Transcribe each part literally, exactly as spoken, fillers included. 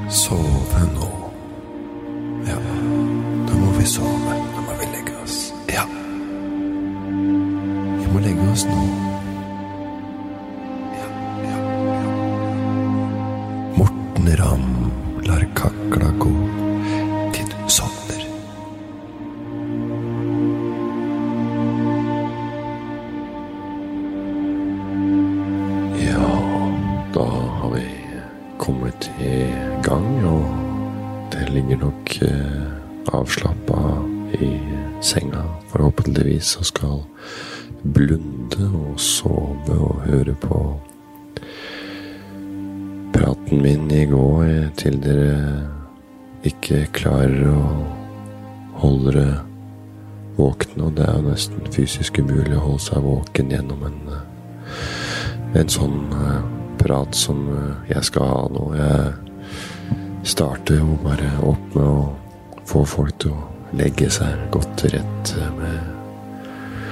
Sove nå. Ja, da må vi sove. Da må vi legge oss. Ja. Vi må legge oss nå. Ja, ja, ja. Morten Ramm lar kakla gå til du sovner. Ja, da har vi kommet i gang, og det ligger nok eh, avslappet i senga, forhåpentligvis, og skal blunde og sove og høre på praten min i går til dere ikke klarer å holde dere våkne, og det er jo nesten fysisk umulig å holde seg våken gjennom en, en sånn prat som jeg skal ha nå. Jeg starter jo bare opp med å få folk til å legge seg godt til rette med,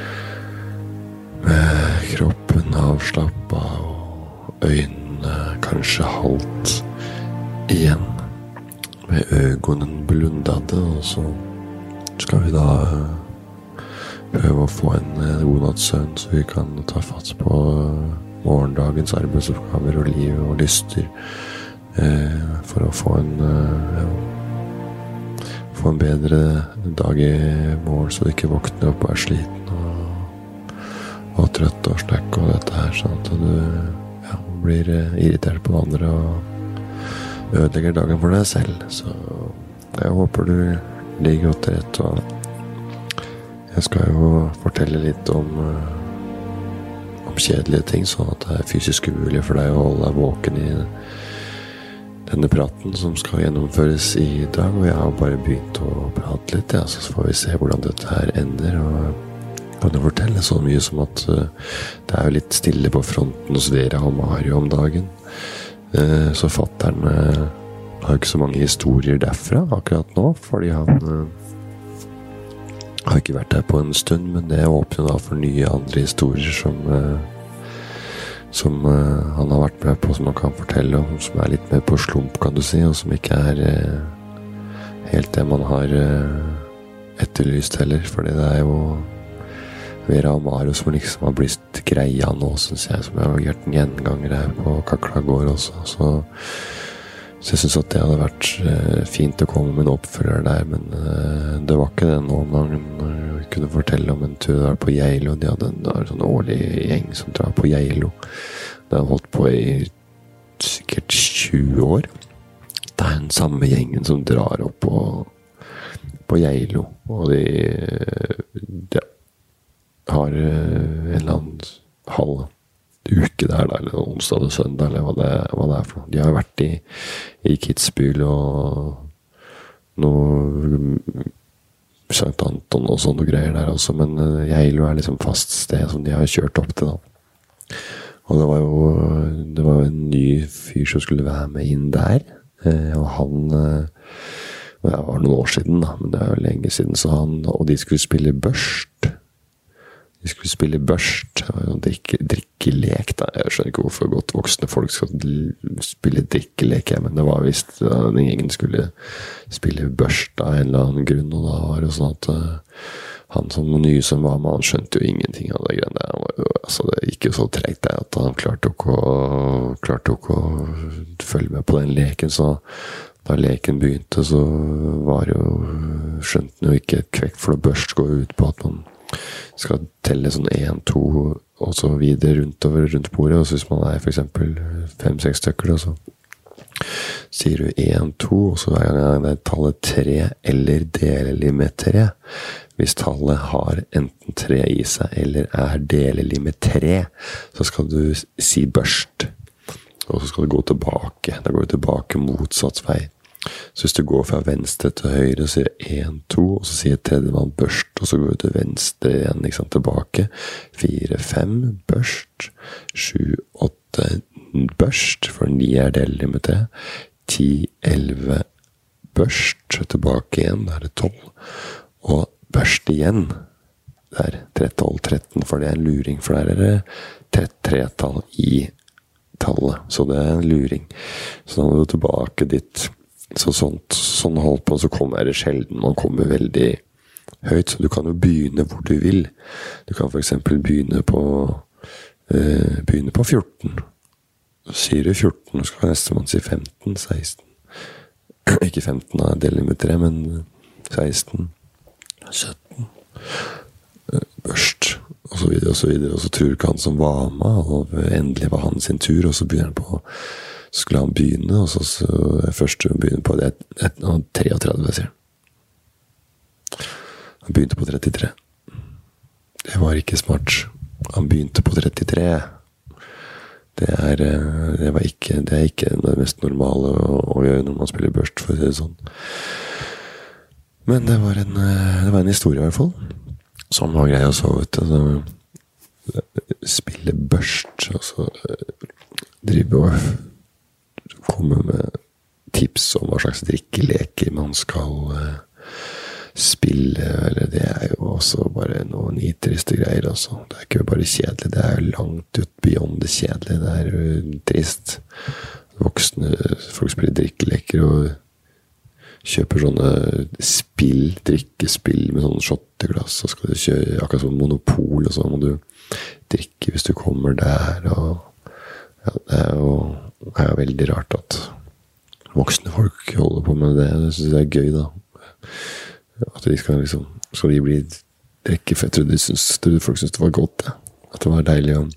med kroppen avslappet og øynene kanskje halvt igjen, med øynene blundade, og så skal vi da prøve å få en god natts søvn, så vi kan ta fatt på morgendagens arbeidsoppgaver og liv og lyster, eh, for å få en eh, ja, få en bedre dag i morgen, så du ikke våkner opp og er sliten og, og trøtt og slekk og dette her, sånn at du ja, blir irritert på andre og ødelegger dagen for deg selv. Så jeg håper du ligger godt til rette, og jeg skal jo fortelle litt om om kjedelige ting, sånn at det er fysisk umulig for deg å holde deg våken i denne praten som skal gjennomføres i dag, og jeg har bare begynt å prate litt, ja, så får vi se hvordan dette her ender, og jeg kan jo fortelle så mye som at uh, det er jo litt stille på fronten hos Vera og Mario om dagen, uh, så fatteren uh, har jo ikke så mange historier derfra akkurat nå, fordi han uh, har ikke vært der på en stund, men det åpner da for nye andre historier som, uh, som uh, han har vært med på, som han kan fortelle om, som er litt mer på slump, kan du si, og som ikke er uh, helt det man har uh, etterlyst heller, fordi det er jo Vera og Mario som liksom har blitt greia nå, synes jeg, som jeg har gjort en gjenganger her på Kakla gård også, så Så jeg synes at det hadde vært eh, fint å komme med en oppfølger der, men eh, det var ikke det nå om dagen. Jeg kunne fortelle om en tur der på Geilo. De hadde en, en sånn årlig gjeng som drar på Geilo. Det har holdt på i sikkert tjue år. Det er den samme gjengen som drar opp på, på Geilo, og de, de har en eller annen halv uke der, da, eller onsdag og søndag, eller hva det, hva det er for noe. De har vært i, i Kitzbühel og noe Sankt Anton og sånne greier der også, men Geilo er liksom fast sted som de har kjørt opp til da. Og det var jo det var jo en ny fyr som skulle være med inn der, og han det var noen år siden da, men det er jo lenge siden, så han, og de skulle spille børst. Vi skulle spille børst, drikke, drikkelek da. Jeg skjønner ikke hvorfor godt voksne folk skal spille drikkelek, men det var visst den gjengen skulle spille børst av en eller annen grunn, og da var det sånn at uh, han som nye som var med, han skjønte jo ingenting av det greiene der. Han var jo, altså, det gikk jo så tregt der at han klarte ikke å, klarte ikke å følge med på den leken, så da leken begynte, så var jo, skjønte han jo ikke et kvekk, for det børst går ut på at man skal telle sånn en, to og så videre rundt over rundt bordet, og så hvis man er for eksempel fem, seks stykker, og så sier du en, to, og så hver gang det er tallet tre, eller delelig med tre. Hvis tallet har enten tre i seg, eller er delelig med tre, så skal du si børst, og så skal du gå tilbake. Da går du tilbake motsatt vei. Så hvis du går fra venstre til høyre, så sier en, to, og så sier tredjemann børst, og så går du til venstre igjen, ikke sant, tilbake. Fire, fem, børst. Sju, åtte, børst, for ni er delelig med tre. Ti, elleve, børst, tilbake igjen, da er det tolv. Og børst igjen, det er tre, tolv, tretten, for det er en luring, for der er det tre-tall i tallet, så det er en luring. Så da må du tilbake dit så sånt, sånn holdt på, så kommer det sjelden man kommer veldig høyt, så du kan jo begynne hvor du vil. Du kan for eksempel begynne på uh, begynne på fjorten. Så sier du fjorten, og så kan nestemann si femten, seksten. Ikke femten da, deler med tre, men seksten, sytten, børst, og så videre, og så videre. Og så tror ikke han som var med, og endelig var han sin tur, og så begynner han på, så skulle han begynne, og så, så først han begynner på det, et, et, treogtredve, sier han. Han begynte på trettitre. Det var ikke smart. Han begynte på trettitre. Det er, det var ikke, det er ikke det mest normale å, å gjøre når man spiller børst, for å si det sånn. Men det var en, det var en historie i hvert fall, som var grei å så, vet du. Altså, spille børst, altså drive og komme med tips om hva slags drikkeleker man skal spille, eller det er jo også bare noen nitriste greier også. Det er ikke bare kjedelig, det er jo langt ut beyond det kjedelige, det er jo trist. Voksne folk spiller drikkeleker og kjøper sånne spill, drikkespill med sånne shotteglass, så skal du kjøre akkurat som monopol, og så må du drikke hvis du kommer der, og ja, det er jo, det er jo veldig rart at voksne folk holder på med det. Det synes jeg er gøy da. At de skal liksom, skal de bli drikke, for jeg trodde, de synes, trodde folk syntes det var godt, ja. At det var deilig å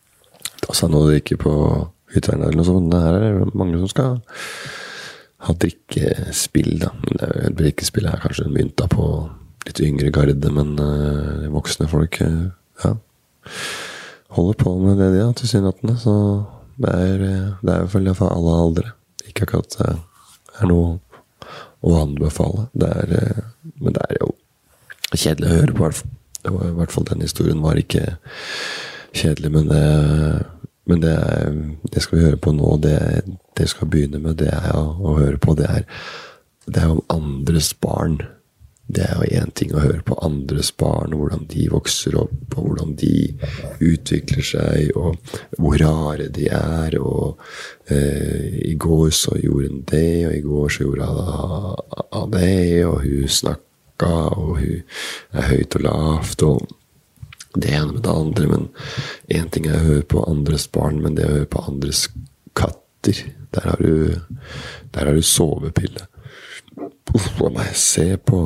ta seg noe å drikke på hytteren eller noe sånt. Det her er mange som skal ha drikkespill da, men det, drikkespill er kanskje mynta på litt yngre garde, men uh, voksne folk uh, ja, holder på med det de ja, til synattene, så det er, det er jo for alle aldre, ikke akkurat det er noe å anbefale. Det er, men det er jo kjedelig å høre på. Det var, i hvert fall den historien var ikke kjedelig, men det, men det, er, det skal vi høre på nå. Det, det skal begynne med, det er å, å høre på. Det er, det er om andres barn. Det er jo en ting å høre på andres barn, hvordan de vokser opp, og hvordan de utvikler seg, og hvor rare de er, og eh, i går så gjorde hun det, og i går så gjorde hun det, og hun snakket, og hun er høyt og lavt, og det ene med det andre, men en ting er å høre på andres barn, men det å høre på andres katter, der har du, der har du sovepille. Uff, la meg se på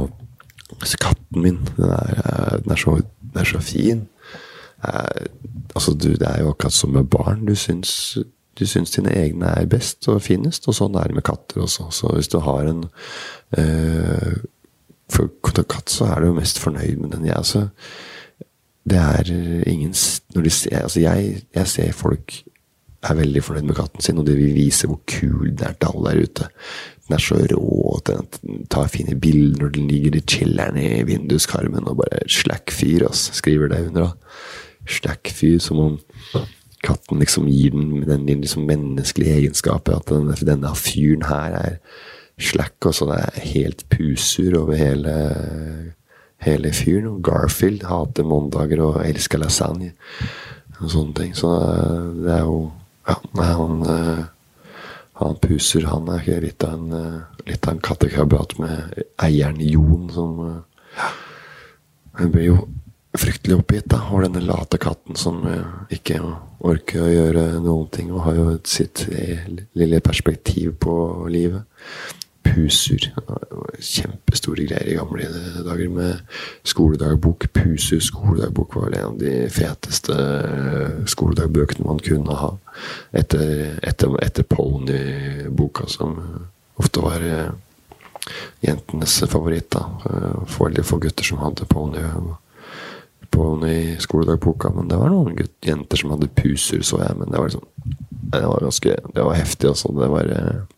katten min, den er, den er, så, den er så fin. Eh, altså, du, det er jo akkurat som med barn. Du syns, du syns dine egne er best og finest, og sånn er det med katter også. Så hvis du har en eh, for katt, så er du jo mest fornøyd med den. Jeg, altså, det er ingen, når de ser, altså jeg, jeg ser folk er veldig fornøyd med katten sin, og det vil vise hvor kul det er til alle der ute. Den er så rå, den tar fine bilder når den ligger i chilleren i vinduskarmen og bare slack-fyr, altså, skriver det under da. Slack-fyr, som om katten liksom gir den, den liksom menneskelige egenskapet, at den, denne fyren her er slack, og så det er helt pusur over hele, hele fyren. Og Garfield hater måndager og elsker lasagne og sånne ting, så det er jo ja, han han puser, han er ikke litt av en, litt av en kattekrabat med eieren Jon, som ja, han blir jo fryktelig oppgitt da, over denne late katten som ikke orker å gjøre noen ting, og har jo sitt lille perspektiv på livet. Pusur, kjempestore greier i gamle dager med skoledagbok. Pusur skoledagbok var en av de feteste skoledagbøkene man kunne ha, etter, etter, etter Pony-boka, som ofte var jentenes favoritt da, for veldig få gutter som hadde Pony Pony skoledagboka, men det var noen gutt, jenter som hadde Pusur, så jeg, men det var liksom, det var ganske, det var heftig også, det var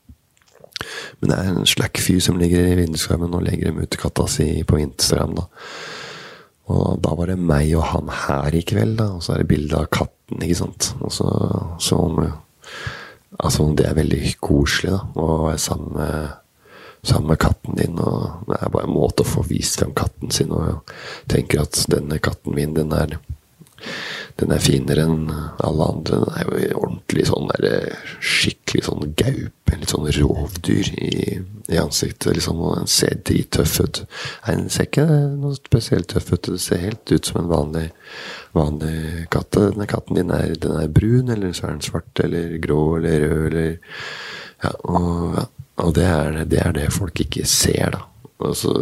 men det er en slack fyr som ligger i vinduskarmen og legger dem ut til katta si på Instagram da. Og da var det meg og han her i kveld da, og så er det bildet av katten, ikke sant? Og så, så om, altså det er veldig koselig da, å være sammen med, sammen med katten din, og det er bare en måte å få vist frem katten sin, og jeg tenker at denne katten min, den er den er finere enn alle andre. Den er jo ordentlig sånn der, skikkelig sånn gaup, litt sånn rovdyr i, i ansiktet, liksom, og den ser drittøff ut. Nei, den ser ikke noe spesielt tøff ut, det ser helt ut som en vanlig, vanlig katt. Denne katten din er, den er brun, eller så er den svart, eller grå, eller rød, eller, ja, og, ja, og det, er, det er det folk ikke ser, da. Og så,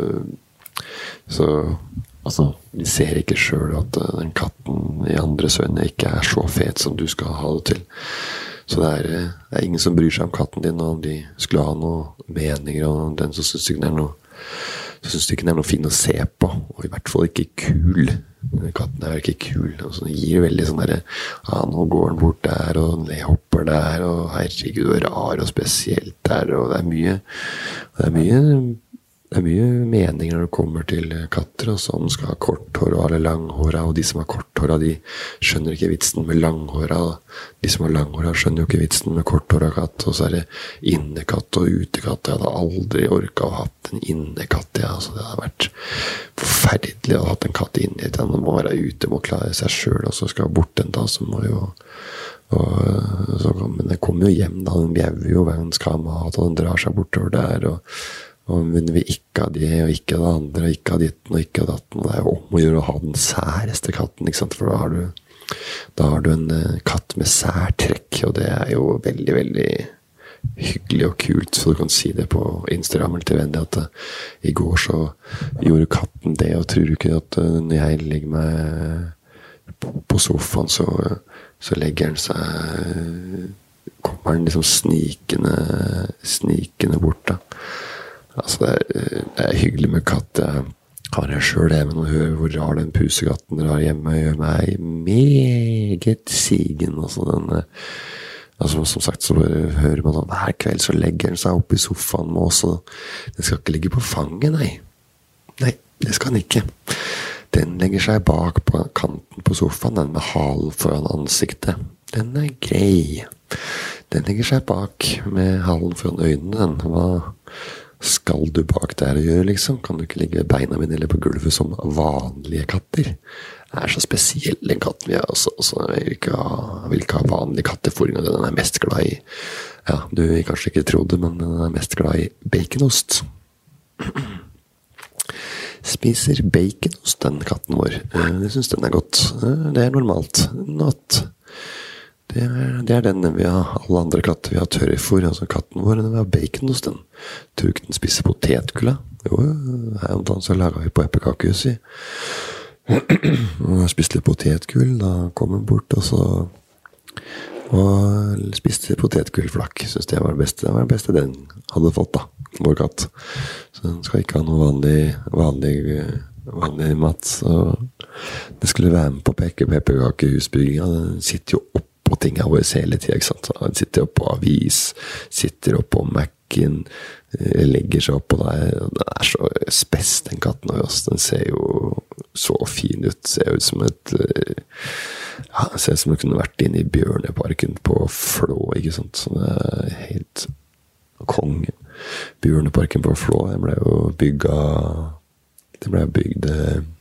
så altså, de ser ikke selv at den katten i andres øyne ikke er så fet som du skal ha det til. Så det er, det er ingen som bryr seg om katten din, og om de skulle ha noen meninger, og den som synes ikke den er noe, så synes ikke den er noe fin å se på, og i hvert fall ikke kul. Katten er ikke kul, og så den gir veldig sånn der, ja, nå går den bort der, og den hopper der, og herregud, og rar og spesielt der, og det er mye, det er mye, det er mye meninger når det kommer til katter, og så om de skal ha korthår og eller langhåra, og de som har korthåra, de skjønner ikke vitsen med langhåra, de som har langhåra skjønner jo ikke vitsen med korthåra katt, og så er det innekatt og utekatt. Jeg hadde aldri orket å ha hatt en innekatt, ja, altså det hadde vært forferdelig å ha hatt en katt inni, den må være ute, må klare seg selv, og så skal bort en dag, så må jo, og så, men den kommer jo hjem da, den bjauer jo hver den skal ha mat, og den drar seg bortover der, og og men vi ikke har det, og ikke det andre, og ikke har ditten, og ikke har datten. Det er jo om å gjøre å ha den særeste katten, ikke sant? For da har du, da har du en uh, katt med særtrekk, og det er jo veldig, veldig hyggelig og kult, så du kan si det på Instagram eller til venner, at uh, i går så gjorde katten det, og tror du ikke at uh, når jeg legger meg på, på sofaen, så, uh, så legger den seg, uh, kommer den liksom snikende, snikende bort da. Altså, det er, det er hyggelig med katt. Jeg har jeg selv det, men å høre hvor rar den pusekatten drar hjemme gjør meg meget sigen. Altså, den, altså, som sagt, så hører man sånn, hver kveld så legger den seg opp i sofaen med oss, og den skal ikke ligge på fanget, nei. Nei, det skal den ikke. Den legger seg bak på kanten på sofaen, den med halen foran ansiktet. Den er grei. Den legger seg bak med halen foran øynene, den. Hva skal du bak der å gjøre, liksom? Kan du ikke legge beina mine eller på gulvet som vanlige katter? Det er så spesiell den katten vi har, altså, altså jeg vil ikke ha, vil ikke ha vanlig katteforing, og den er mest glad i, ja, du vil kanskje ikke tro det, men den er mest glad i baconost. Spiser baconost, den katten vår. Jeg synes den er godt. Det er normalt. Not. Det er, det er den vi har, alle andre katter vi har tørrfôr, altså katten vår, den vi har baconost, den. Tror ikke den spiser potetgull, jo, her om dagen så laget vi på eplekakehuset. Og jeg spiste litt potetgull, da kom den bort, og så, og spiste potetgullflakk. Synes det var det beste, det var det beste den hadde fått da, vår katt. Så den skal ikke ha noe vanlig, vanlig, vanlig mat, så det skulle være med på eplekakehusbygginga, den sitter jo opp på ting av oss hele tiden, ikke sant? Han sitter opp på avis, sitter opp på Mac-en, legger seg opp på der. Den er så spes, den katten av oss. Den ser jo så fin ut. Ser ut som et, ja, ser ut som den kunne vært inne i Bjørneparken på Flå, ikke sant? Så det er helt konge. Bjørneparken på Flå, den ble jo bygget, den ble bygd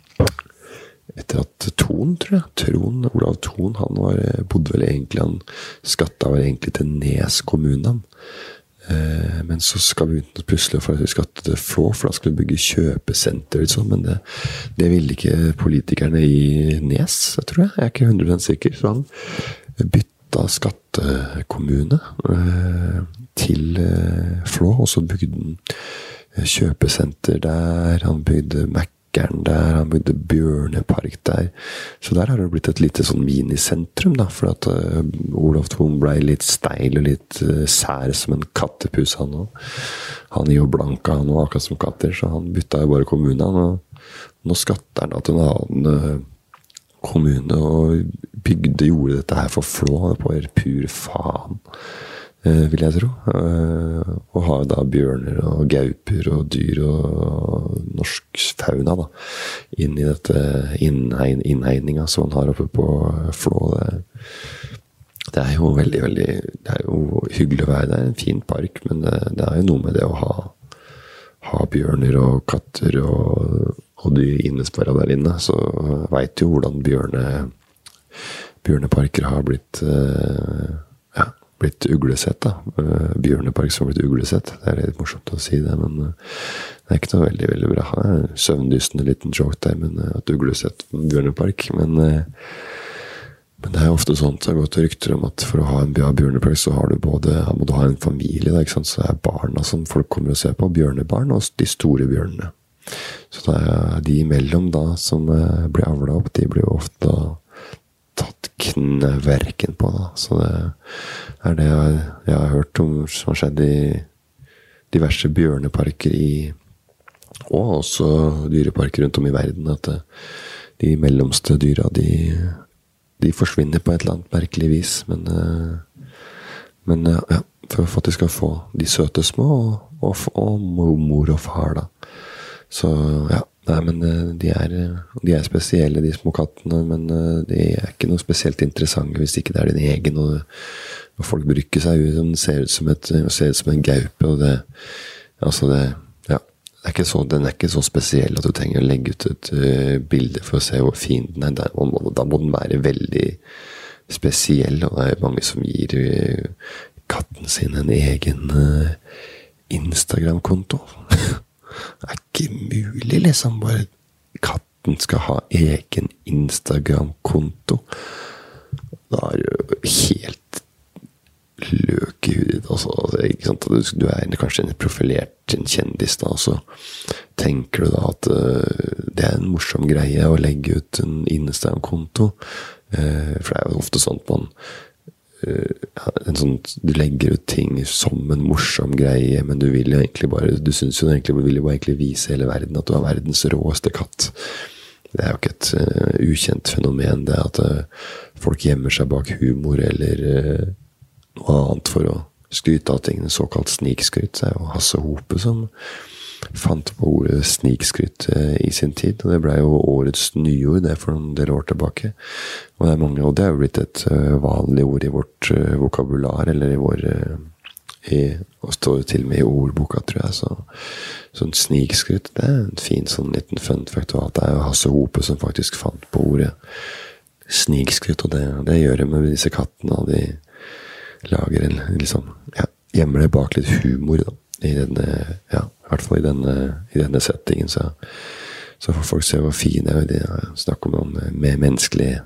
etter at Thon, tror jeg, Trond, Olav Thon, han var, bodde vel egentlig, han skattet vel egentlig til Nes kommunen, eh, men så skal vi ut plutselig for at vi skattet til Flå, for da skulle vi bygge kjøpesenter, liksom, men det, det ville ikke politikerne i Nes, tror jeg, jeg er ikke hundre prosent sikker, så han bytta skattekommune eh, til eh, Flå, og så bygde han kjøpesenter der, han bygde Mac der, han bygde Bjørnepark der, så der har det blitt et lite sånn minisentrum da, for at uh, Olav Thon ble litt steil og litt uh, sær som en kattepus han også. Han er jo blanka han også, akkurat som katter, så han bytta jo bare kommunen, og nå skatter han da til en annen uh, kommune, og bygde, gjorde dette her for Flå, på pur faen. Uh, vil jeg tro uh, og har da bjørner og gauper og dyr og norsk fauna da inn i dette innhegn, innhegninga som han har oppe på Flå. Det, det er jo veldig, veldig det er jo hyggelig å være, det er en fin park, men det, det er jo noe med det å ha, ha bjørner og katter og, og dyr innesperret der inne, så vet jo hvordan bjørne, bjørneparker har blitt uh, ja blitt uglesett da. Bjørnepark som har blitt uglesett. Det er litt morsomt å si det, men det er ikke noe veldig, veldig bra. Søvndystende liten joke der, men at uglesett Bjørnepark, men, men det er jo ofte sånt, det har gått rykter om at for å ha en bra bjørnepark så har du både, må du ha en familie, da, ikke sant? Så det er barna som folk kommer og ser på, bjørnebarn og de store bjørnene. Så det er de imellom da som blir avlet opp, de blir jo ofte da tatt knverken på da. Så det er det jeg, jeg har hørt om som har skjedd i diverse bjørneparker i, og også dyreparker rundt om i verden, at de mellomste dyra, de, de forsvinner på et eller annet merkelig vis, men, men ja, for at de skal få de søte små, og, og, og mor og far da. Så ja, nei, men de er, de er spesielle, de små kattene, men de er ikke noe spesielt interessante hvis ikke det er din egen, og, og folk bruker seg ut, den ser ut som, et, ser ut som en gaupe, og det, altså det, ja, det er ikke så, den er ikke så spesiell at du trenger å legge ut et uh, bilde for å se hvor fin den er, der, og, og da må den være veldig spesiell, og det er mange som gir uh, katten sin en egen uh, Instagram-konto. Det er ikke mulig, liksom, bare katten skal ha egen Instagram-konto. Da er det jo helt løk i hudet, altså, ikke sant? Du er kanskje en profilert en kjendis da, så tenker du da at uh, det er en morsom greie å legge ut en Instagram-konto, uh, for det er jo ofte sånn at man en sånn, du legger ut ting som en morsom greie, men du vil jo egentlig bare, du synes jo egentlig, du vil jo bare egentlig vise hele verden at du er verdens råeste katt. Det er jo ikke et uh, ukjent fenomen, det at uh, folk gjemmer seg bak humor eller uh, noe annet for å skryte av tingene, såkalt snikskryt. Det er jo Hasse Hope som fant på ordet snikskryt uh, i sin tid, og det ble jo årets nyord, det for en del år tilbake. Og det er mange, og det er jo blitt et uh, vanlig ord i vårt uh, vokabular, eller i vår, uh, i, og står til med i ordboka, tror jeg, så sånn snikskryt, det er en fin sånn liten fun fact, og at det er jo Hasse Hope som faktisk fant på ordet snikskryt, og det, det gjør det med disse kattene, og de lager en, liksom, ja, gjemmer det bak litt humor da, i denne, ja, i hvert fall i denne, i denne settingen, så, så får folk se hvor fine er, de snakker om, om med menneskelige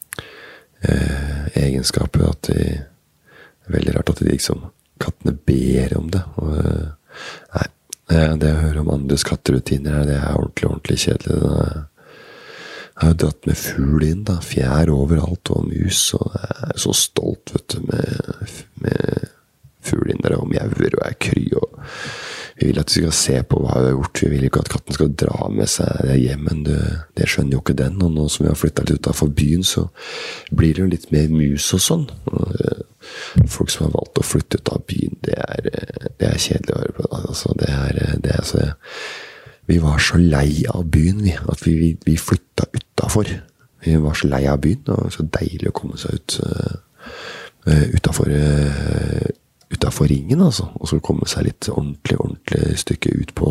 eh, egenskaper, at de, det er veldig rart at de liksom, kattene ber om det, og nei, det å høre om andres katterutiner, det er ordentlig, ordentlig kjedelig, det, jeg har jo dratt med fugl inn da, fjær overalt og mus, og jeg er så stolt, vet du, med, med fugl inn der, og mjauer, og er kry, og vi vil at de skal se på hva vi har gjort, vi vil ikke at katten skal dra med seg det hjem, men det, det skjønner jo ikke den, og nå som vi har flyttet litt utenfor byen, så blir det jo litt mer mus og sånn, og folk som har valgt å flytte ut av byen, det er, det er kjedelig å høre på, altså, det er, det er så, vi var så lei av byen, vi, at vi, vi, vi flyttet utenfor, vi var så lei av byen, og så deilig å komme seg ut, uh, utenfor, uh, utenfor ringen, altså, og så komme seg litt ordentlig, ordentlig stykke ut på,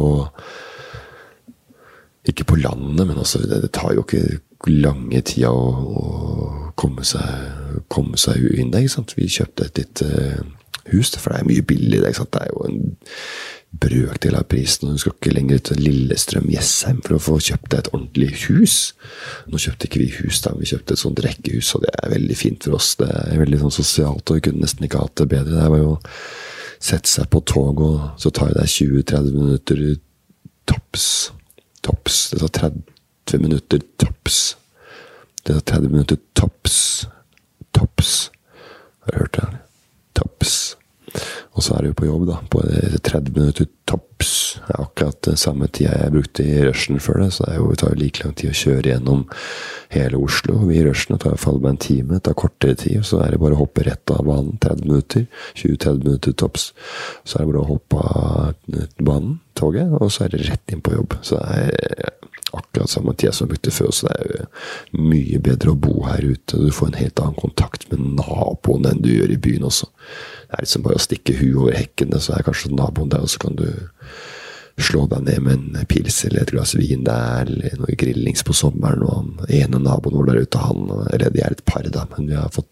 ikke på landet, men altså, det, det tar jo ikke lange tida å, å komme seg, komme seg inn der, ikke sant? Vi kjøpte et litt uh, hus, for det er mye billig, ikke sant? Det er jo en brøkdel av prisen, og du skal ikke lenger til Lillestrøm Jessheim for å få kjøpt et ordentlig hus. Nå kjøpte ikke vi hus da, vi kjøpte et sånt rekkehus, og det er veldig fint for oss, det er veldig sånn sosialt, og vi kunne nesten ikke hatt det bedre. Det var jo å sette seg på tog, og så tar det tjue til tretti minutter tops, tops, det tar tretti minutter tops, det tar tretti minutter tops, tops, har du hørt det? Tops. Og så er det jo på jobb da, på tretti minutter tops. Det er akkurat den samme tida jeg brukte i rushen før det, så det, jo, det tar jo like lang tid å kjøre gjennom hele Oslo. Vi i rushen tar i hvert fall med en time, det tar kortere tid, så er det bare å hoppe rett av banen, tretti minutter, tjue til tretti minutter tops. Så er det bare å hoppe av banen, toget, og så er det rett inn på jobb. Så det er akkurat samme tida som jeg brukte før, så det er jo mye bedre å bo her ute. Du får en helt annen kontakt med naboen enn du gjør i byen også. Det er liksom bare å stikke huet over hekkene, så er kanskje naboen der, og så kan du slå deg ned med en pils eller et glass vin der, eller noe grillings på sommeren, og den ene naboen vår der ute, han, eller de er et par da, men vi har fått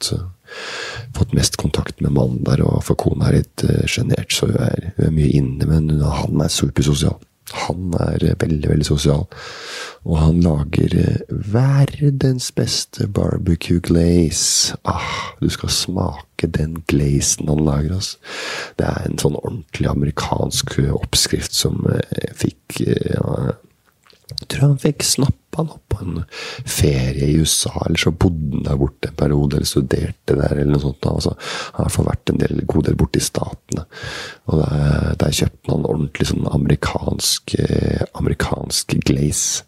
fått mest kontakt med mannen der, og for kona er litt uh, genert, så hun er, hun er mye inne, men han er supersosial. Han er uh, veldig, veldig sosial, og han lager uh, verdens beste barbecue glaze. Ah, du skal smake den glazen han lager, altså. Det er en sånn ordentlig amerikansk oppskrift som uh, fikk... Uh, Jeg tror han fikk snappa han opp på en ferie i U S A, eller så bodde han der borte en periode, eller studerte der, eller noe sånt. Altså, han har vært en del, god del borte i statene. Og der, der kjøpte han ordentlig sånn amerikansk, eh, amerikansk glaze.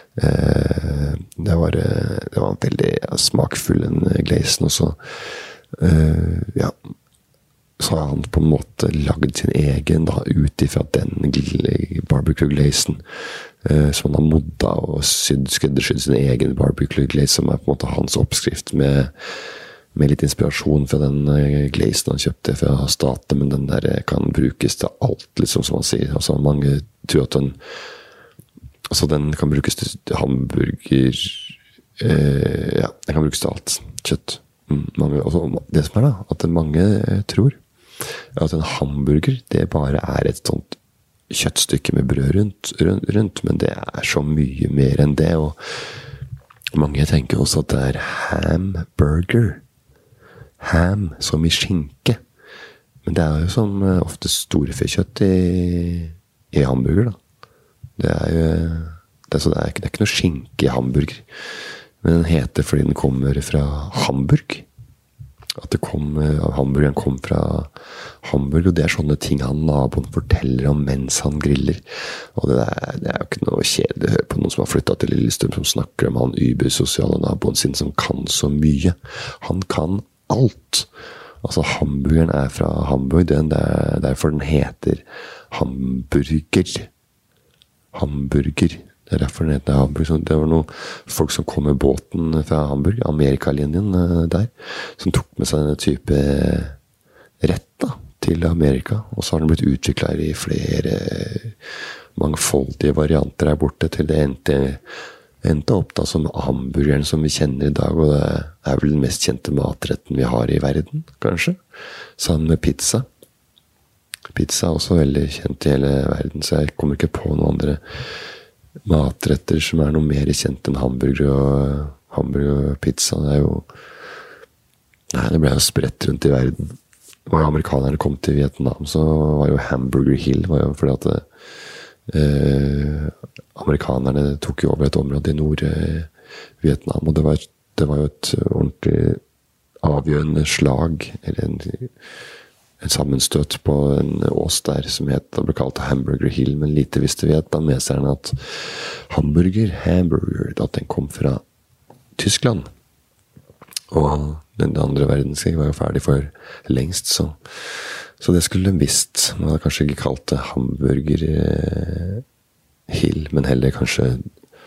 Eh, det, var, det var en veldig smakfull en glazen, og så, eh, ja... så har han på en måte lagd sin egen da, ut ifra den barbecue glazen, eh, som han har modda og sydd, skreddersydd sin egen barbecue glaze, som er på en måte hans oppskrift med, med litt inspirasjon fra den eh, glazen han kjøpte fra staten, men den der kan brukes til alt, liksom, som han sier. Altså, mange tror at den, altså, den kan brukes til hamburger, eh, ja, den kan brukes til alt, kjøtt. Mm, mange, altså, det som er da, at mange eh, tror at en hamburger, det bare er et sånt kjøttstykke med brød rundt, rundt, rundt, men det er så mye mer enn det, og mange tenker også at det er hamburger. Ham, som i skinke. Men det er jo som ofte storfekjøtt i, i hamburger, da. Det er jo, det er, så det er, det er ikke noe skinke i hamburger. Men den heter fordi den kommer fra Hamburg. At det kom, hamburgeren kom fra Hamburg, og det er sånne ting han naboen forteller om mens han griller. Og det er, det er jo ikke noe kjedelig å høre på noen som har flyttet til Lillestrøm, som snakker om han übersosiale naboen sin som kan så mye. Han kan alt. Altså, hamburgeren er fra Hamburg, det er derfor den heter hamburger. Hamburger. Det er derfor den heter Hamburg. Det var noen folk som kom med båten fra Hamburg, Amerikalinjen der, som tok med seg denne type rett da, til Amerika. Og så har den blitt utviklet i flere mangfoldige varianter der borte, til det endte, endte opp da som hamburgeren som vi kjenner i dag, og det er vel den mest kjente matretten vi har i verden, kanskje. Sammen med pizza. Pizza er også veldig kjent i hele verden, så jeg kommer ikke på noen andre matretter som er noe mer kjent enn hamburger og, hamburger og pizza. Det er jo... Nei, det ble jo spredt rundt i verden. Når amerikanerne kom til Vietnam, så var jo Hamburger Hill, var jo fordi at det, eh, amerikanerne tok jo over et område i Nord-Vietnam, og det var, det var jo et ordentlig avgjørende slag, eller en... en sammenstøt på en ås der som het, det ble kalt Hamburger Hill, men lite visste vietnameserne at hamburger, hamburger, at den kom fra Tyskland. Og den andre verdenskrig var jo ferdig for lengst, så, så det skulle de visst. Man hadde kanskje ikke kalt det Hamburger Hill, men heller kanskje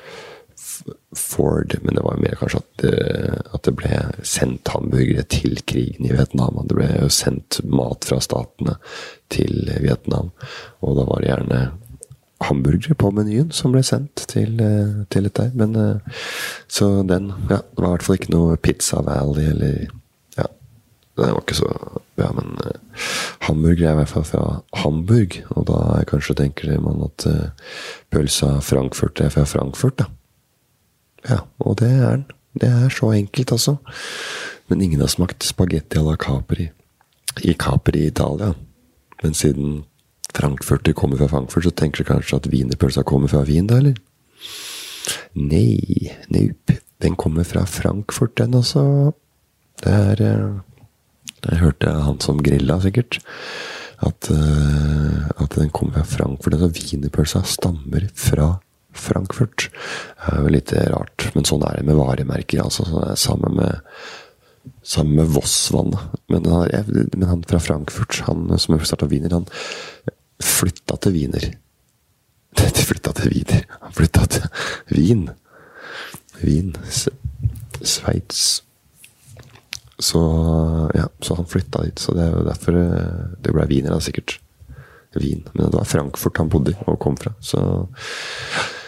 Ford, men det var mer kanskje at det, at det ble sendt hamburgere til krigen i Vietnam. Det ble jo sendt mat fra statene til Vietnam, og da var det gjerne hamburgere på menyen som ble sendt til, til dette. Men så den, ja, det var i hvert fall ikke noe Pizza Valley, eller, ja, det var ikke så, ja, men hamburger er i hvert fall fra Hamburg, og da kanskje tenker man at pølsa Frankfurt er fra Frankfurt, da. Ja, og det er den. Det er så enkelt, altså. Men ingen har smakt spaghetti à la Capri i Capri i Italia. Men siden Frankfurt kommer fra Frankfurt, så tenker du kanskje at wienerpølsa kommer fra Wien, da, eller? Nei, nope. Den kommer fra Frankfurt, den også. Det er... Jeg hørte han som grilla, sikkert. At, at den kommer fra Frankfurt. Altså, wienerpølsa stammer fra Frankfurt. Det er jo litt rart, men sånn er det med varemerker, altså. Så det er samme med, samme med Vossvannet. Men, men han fra Frankfurt, han som har startet Wiener, han flyttet til Wiener. De flyttet til Wiener. Han flyttet til Wien. Wien. Sveits. Så, ja, så han flyttet dit, så det er jo derfor det ble Wiener da, sikkert. Wien. Men det var Frankfurt han bodde i og kom fra, så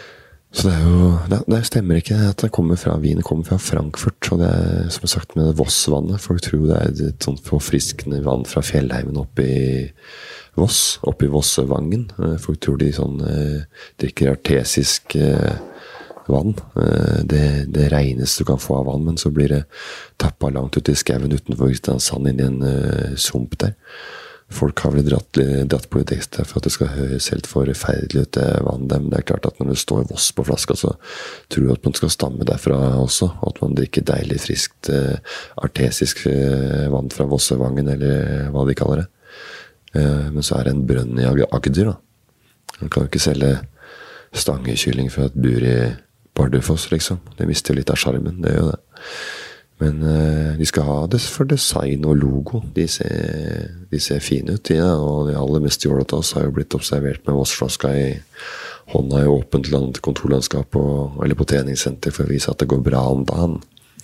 Så det er jo, det, det stemmer ikke at det kommer fra Wien, det kommer fra Frankfurt, og det er som sagt med Voss-vannet. Folk tror det er et sånt forfriskende vann fra fjellheimen oppe i Voss, oppe i Vossevangen. Folk tror de sånn eh, drikker artesisk eh, vann. Eh, det, det reneste du kan få av vann, men så blir det tappet langt ut i skauen utenfor Kristiansand inn i en eh, sump der. Folk har vel dratt, dratt på litt ekstra for at det skal høres helt forferdelig ut det vannet. Men det er klart at når det står Voss på flaska, så tror jeg at man skal stamme derfra også. At man drikker deilig, friskt, eh, artesisk eh, vann fra Vossevangen, eller hva de kaller det. Eh, men så er det en brønn i Agder, da. Man kan jo ikke selge stangekylling fra et bur i Bardufoss, liksom. Det mister litt av charmen, det gjør det. Men uh, de skal ha det for design og logo. De ser, de ser fine ut, ja, og de aller mest jålete av oss har jo blitt observert med Voss-flaska i hånda i åpent land, kontorlandskap og, eller på treningssenter for å vise at det går bra om dagen.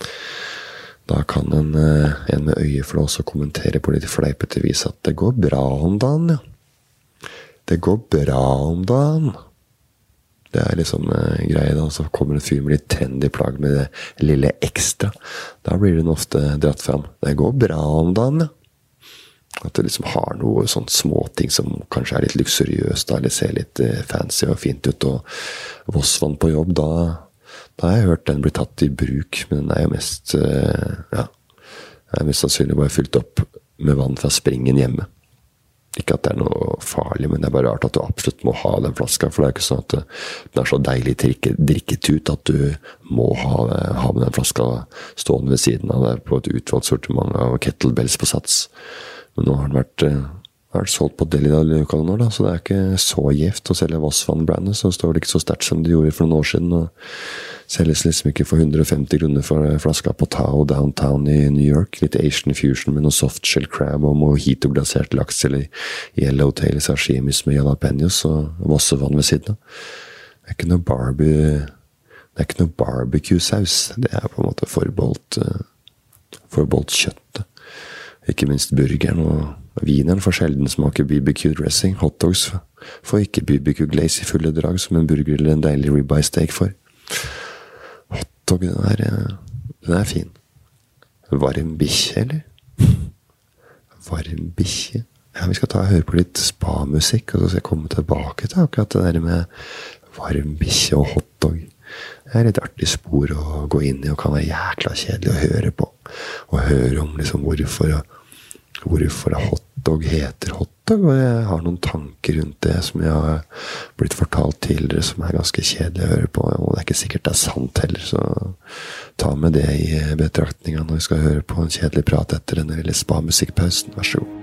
Da kan en, uh, en med øye for også kommentere på litt fleipete vis at det går bra om dagen, ja. Det går bra om dagen. Det er liksom uh, greie da, så kommer en fyr med litt trendy plagg med det lille ekstra. Da blir den ofte dratt fram. Det går bra om dagen, ja. At det liksom har noe sånn småting som kanskje er litt luksuriøst, da, eller ser litt uh, fancy og fint ut, og Vossvann på jobb, da, da har jeg hørt den bli tatt i bruk, men den er jo mest, uh, ja, den er mest sannsynlig bare fylt opp med vann fra springen hjemme. Ikke at det er noe farlig, men det er bare rart at du absolutt må ha den flaska, for det er ikke sånn at den er så deilig drikket ut at du må ha, ha med den flaska stående ved siden av deg på et utvalgt sortiment av kettlebells på sats. Men nå har den vært, vært solgt på Deli-lokalet nå, da, så det er ikke så gjevt å selge Voss-vann-brandet, så står det ikke så sterkt som det gjorde for noen år siden, og selges liksom ikke for hundre og femti kroner for flaska på Tao downtown i New York. Litt Asian fusion med noe softshell crab og mojito-glasert laks, eller yellowtail sashimis med jalapenos og Vossevann ved siden av. Det er ikke noe barbie, det er ikke noe barbecue-saus. Det er på en måte forbeholdt, forbeholdt kjøttet. Ikke minst burgeren og vineren for sjelden smaker B B Q-dressing. Hotdogs får ikke B B Q-glaze i fulle drag som en burger eller en deilig ribeye steak for. Hotdog, den er, den er fin. Varm bikkje, eller? Varm bikkje? Ja, vi skal ta og høre på litt spa-musikk, og så skal jeg komme tilbake til akkurat det der med varm bikkje og hotdog. Det er et artig spor å gå inn i, og kan være jækla kjedelig å høre på. Og høre om liksom hvorfor, hvorfor hotdog heter hotdog, og jeg har noen tanker rundt det som jeg har blitt fortalt tidligere, som er ganske kjedelig å høre på, og det er ikke sikkert det er sant heller, så ta med det i betraktningen når vi skal høre på en kjedelig prat etter denne lille spa-musikkpausen. Vær så god.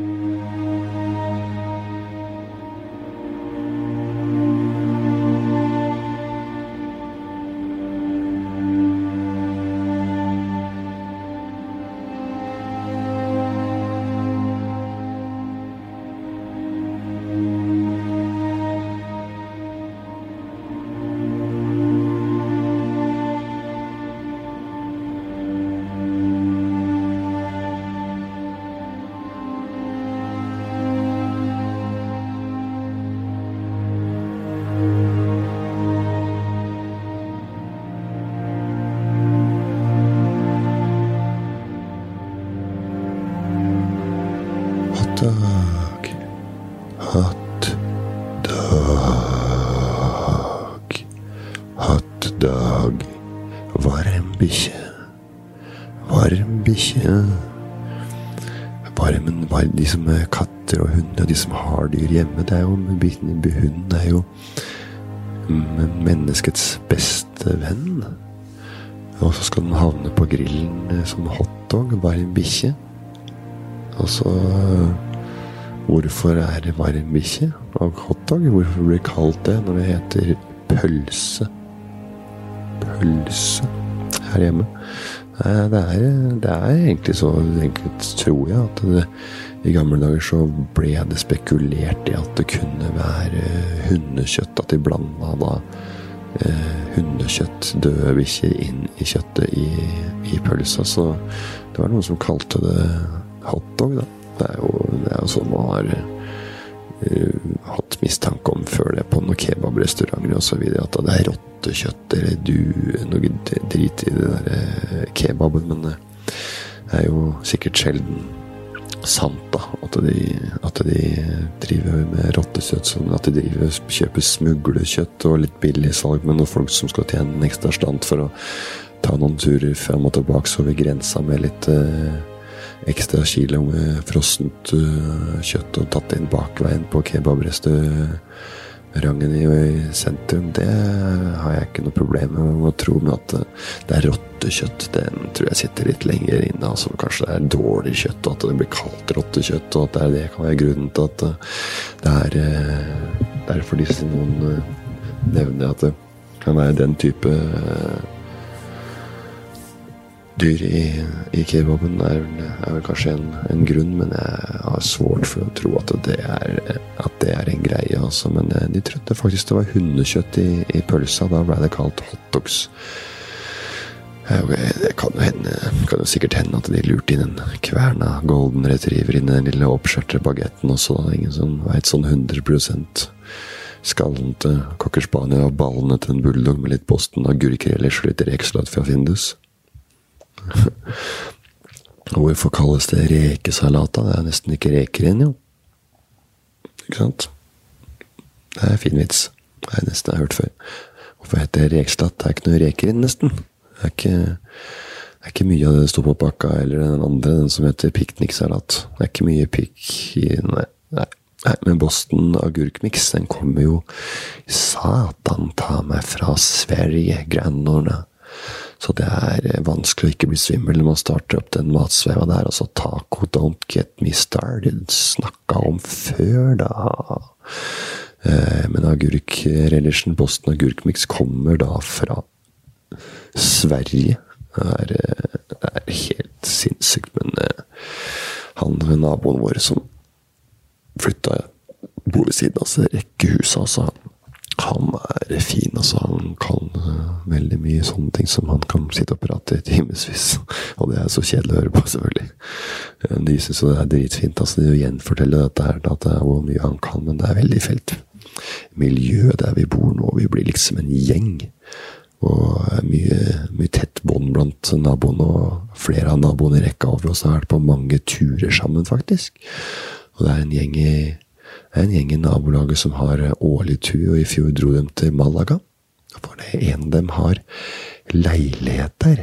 Hotdog, hotdog, hotdog, varm bikkje, varm bikkje. Varmen, varm, de som er katter og hunder, de som har dyr hjemme, det er jo, hunden er jo menneskets beste venn. Og så skal den havne på grillen som hotdog, varm bikkje. Og så, hvorfor er det varm bikkje og hotdog? Hvorfor blir det kalt det når det heter pølse? Pølse her hjemme. Det er, det er egentlig så enkelt, tror jeg, at det, i gamle dager så ble det spekulert i at det kunne være hundekjøtt, at de blandet da eh, hundekjøtt, døde bikkjer inn i kjøttet i, i pølsa, så det var noen som kalte det hotdog, da. Det er jo, det er jo sånn man har uh, hatt mistanke om før det på noen kebabrestauranter og så videre, at det er rottekjøtt, eller du, noe drit i det der kebaben, men det er jo sikkert sjelden sant da, at de, at de driver med rottekjøtt, sånn at de driver, kjøper smuglekjøtt og litt billig salg, med noen folk som skal tjene en ekstra stand for å ta noen turer frem og tilbake over grensa med litt eh, ekstra kilo med frossent uh, kjøtt og tatt inn bakveien på kebabrestauranten i, i sentrum. Det har jeg ikke noe problem med å tro, men at det er rottekjøtt, den tror jeg sitter litt lenger inne. Altså, kanskje det er dårlig kjøtt, og at det blir kalt rottekjøtt, og at det, er det kan være grunnen til at det er derfor disse noen nevner at det kan være den type dyr i, i kebaben er, er vel kanskje en, en grunn, men jeg har svårt for å tro at det er, at det er en greie, altså. Men de trodde faktisk det var hundekjøtt i, i pølsa, da ble det kalt hotdogs. Det kan jo, hende, kan jo sikkert hende at de lurte inn en kverna golden retriever inn i den lille oppskjørte bagetten også, da. Ingen som vet sånn hundre prosent skallen til kokkerspanier og ballene til en bulldog med litt Boston og gurkrelish og litt rekesalat fra Findus. Hvorfor kalles det rekesalat da? Det er nesten ikke reker inn, jo. Ikke sant? Det er fin vits. Det er nesten jeg har hørt før. Hvorfor heter det rekesalat? Det er ikke noe reker inn, nesten. Det er ikke, det er ikke mye av det det står på pakka, eller den andre, den som heter pikniksalat. Det er ikke mye pikk i, nei, nei. Nei, men Boston agurkmix, den kommer jo satan ta meg fra Sverige, grannordene. Så det er vanskelig å ikke bli svimmel når man starter opp den matsveiva der. Altså, taco, don't get me started. Snakka om før, da. Eh, men agurk-relisjen, Boston agurkmix, kommer da fra Sverige. Det er, det er helt sinnssykt, men eh, han, naboen vår som flytta bo ved siden av seg rekkehuset, altså, han er fin, altså. Han kan uh, veldig mye sånne ting som han kan sitte og prate i timesvis. Og det er så kjedelig å høre på, selvfølgelig. De synes jo det er dritfint, altså, de gjenforteller dette her, at det er hvor mye han kan, men det er veldig felt. Miljøet der vi bor nå, vi blir liksom en gjeng. Og mye, mye tett bånd blant naboene, og flere av naboene i rekka over oss har vært på mange turer sammen, faktisk. Og det er en gjeng i Det er en gjeng i nabolaget som har årlig tur, og i fjor dro dem til Malaga. For det en av dem har leilighet der.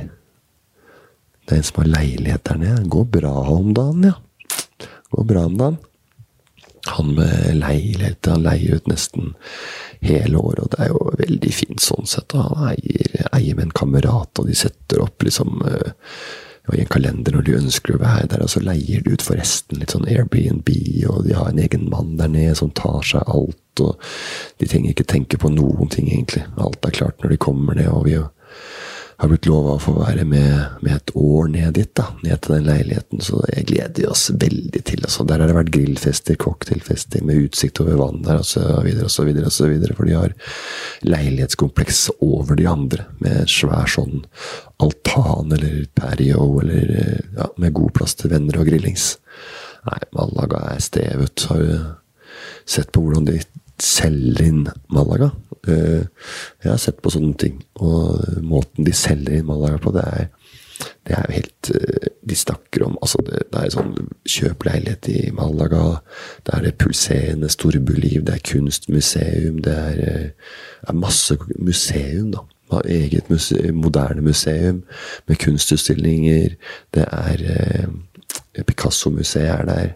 Det er en som har leilighet der nede. Det går bra om dagen, ja. Det går bra om dagen. Han med leilighet, han leier ut nesten hele året, og det er jo veldig fint sånn sett. Han eier, eier med en kamerat, og de setter opp liksom og i en kalender når de ønsker å være der, og så leier de ut forresten litt sånn Airbnb, og de har en egen mann der nede som tar seg alt, og de trenger ikke tenke på noen ting egentlig. Alt er klart når de kommer ned, og vi har blitt lovet å få være med, med et år ned dit da, ned til den leiligheten, så jeg gleder oss veldig til. Altså, der har det vært grillfester, cocktailfester med utsikt over vann der, og så videre, og så videre, og så videre, for de har leilighetskompleks over de andre, med svær sånn altan, eller patio, eller ja, med god plass til venner og grillings. Nei, Malaga er stevet. Har du sett på hvordan de selger inn Malaga? Uh, jeg har sett på sånne ting, og måten de selger inn Malaga på, det er, det er jo helt, uh, de snakker om, altså det, det er sånn kjøpleilighet i Malaga, det er det pulserende storbyliv, det er kunstmuseum, det er, uh, er masse museum da, eget museum, moderne museum, med kunstutstillinger, det er, uh, Picasso-museet er der,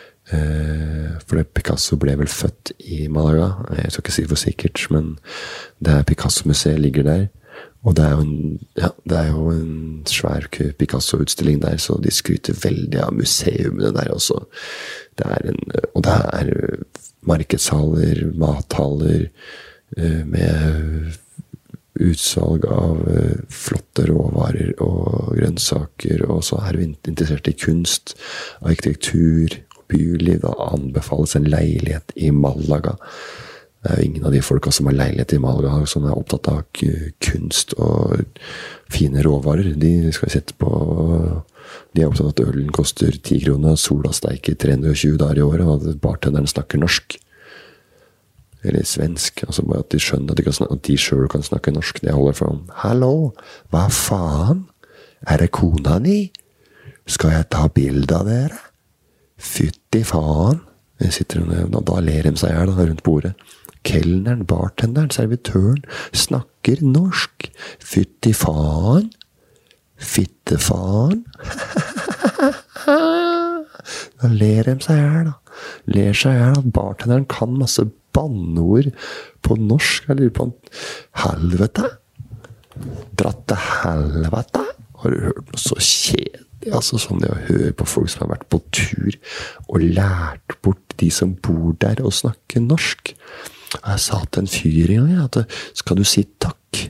Uh, for det Picasso ble vel født i Malaga, jeg skal ikke si det for sikkert, men det er Picasso-museet ligger der, og det er jo en, ja, det er jo en svær Picasso-utstilling der, så de skryter veldig av museumene der også. Det er en, og det er markedshaler, mathaler, uh, med utsalg av uh, flotte råvarer og grønnsaker, og så er vi interessert i kunst, arkitektur, byliv, da anbefales en leilighet i Malaga. Det er jo ingen av de folka som har leilighet i Malaga som er opptatt av kunst og fine råvarer. De skal sette på, de er opptatt av at ølen koster ti kroner, sola steiker tre hundre og tjue dager i året, og at bartenderen snakker norsk. eller svensk, altså bare at de skjønner at de, kan snakke, at de selv kan snakke norsk. Det holder for dem. Hallo, hva faen? Er det kona di? Skal jeg ta bilde av dere? Fytti faen. Jeg sitter, da ler de seg her da, rundt bordet. Kelneren, bartenderen, servitøren snakker norsk. Fytti faen. Fitte faen. Da ler de seg her da. Ler seg her at bartenderen kan masse banneord på norsk. Jeg lurer på helvete. Dratt til helvete. Har du hørt noe så kjedelig? Altså sånn det å høre på folk som har vært på tur og lært bort de som bor der og snakker norsk. Jeg sa til en fyr en gang at skal du si takk?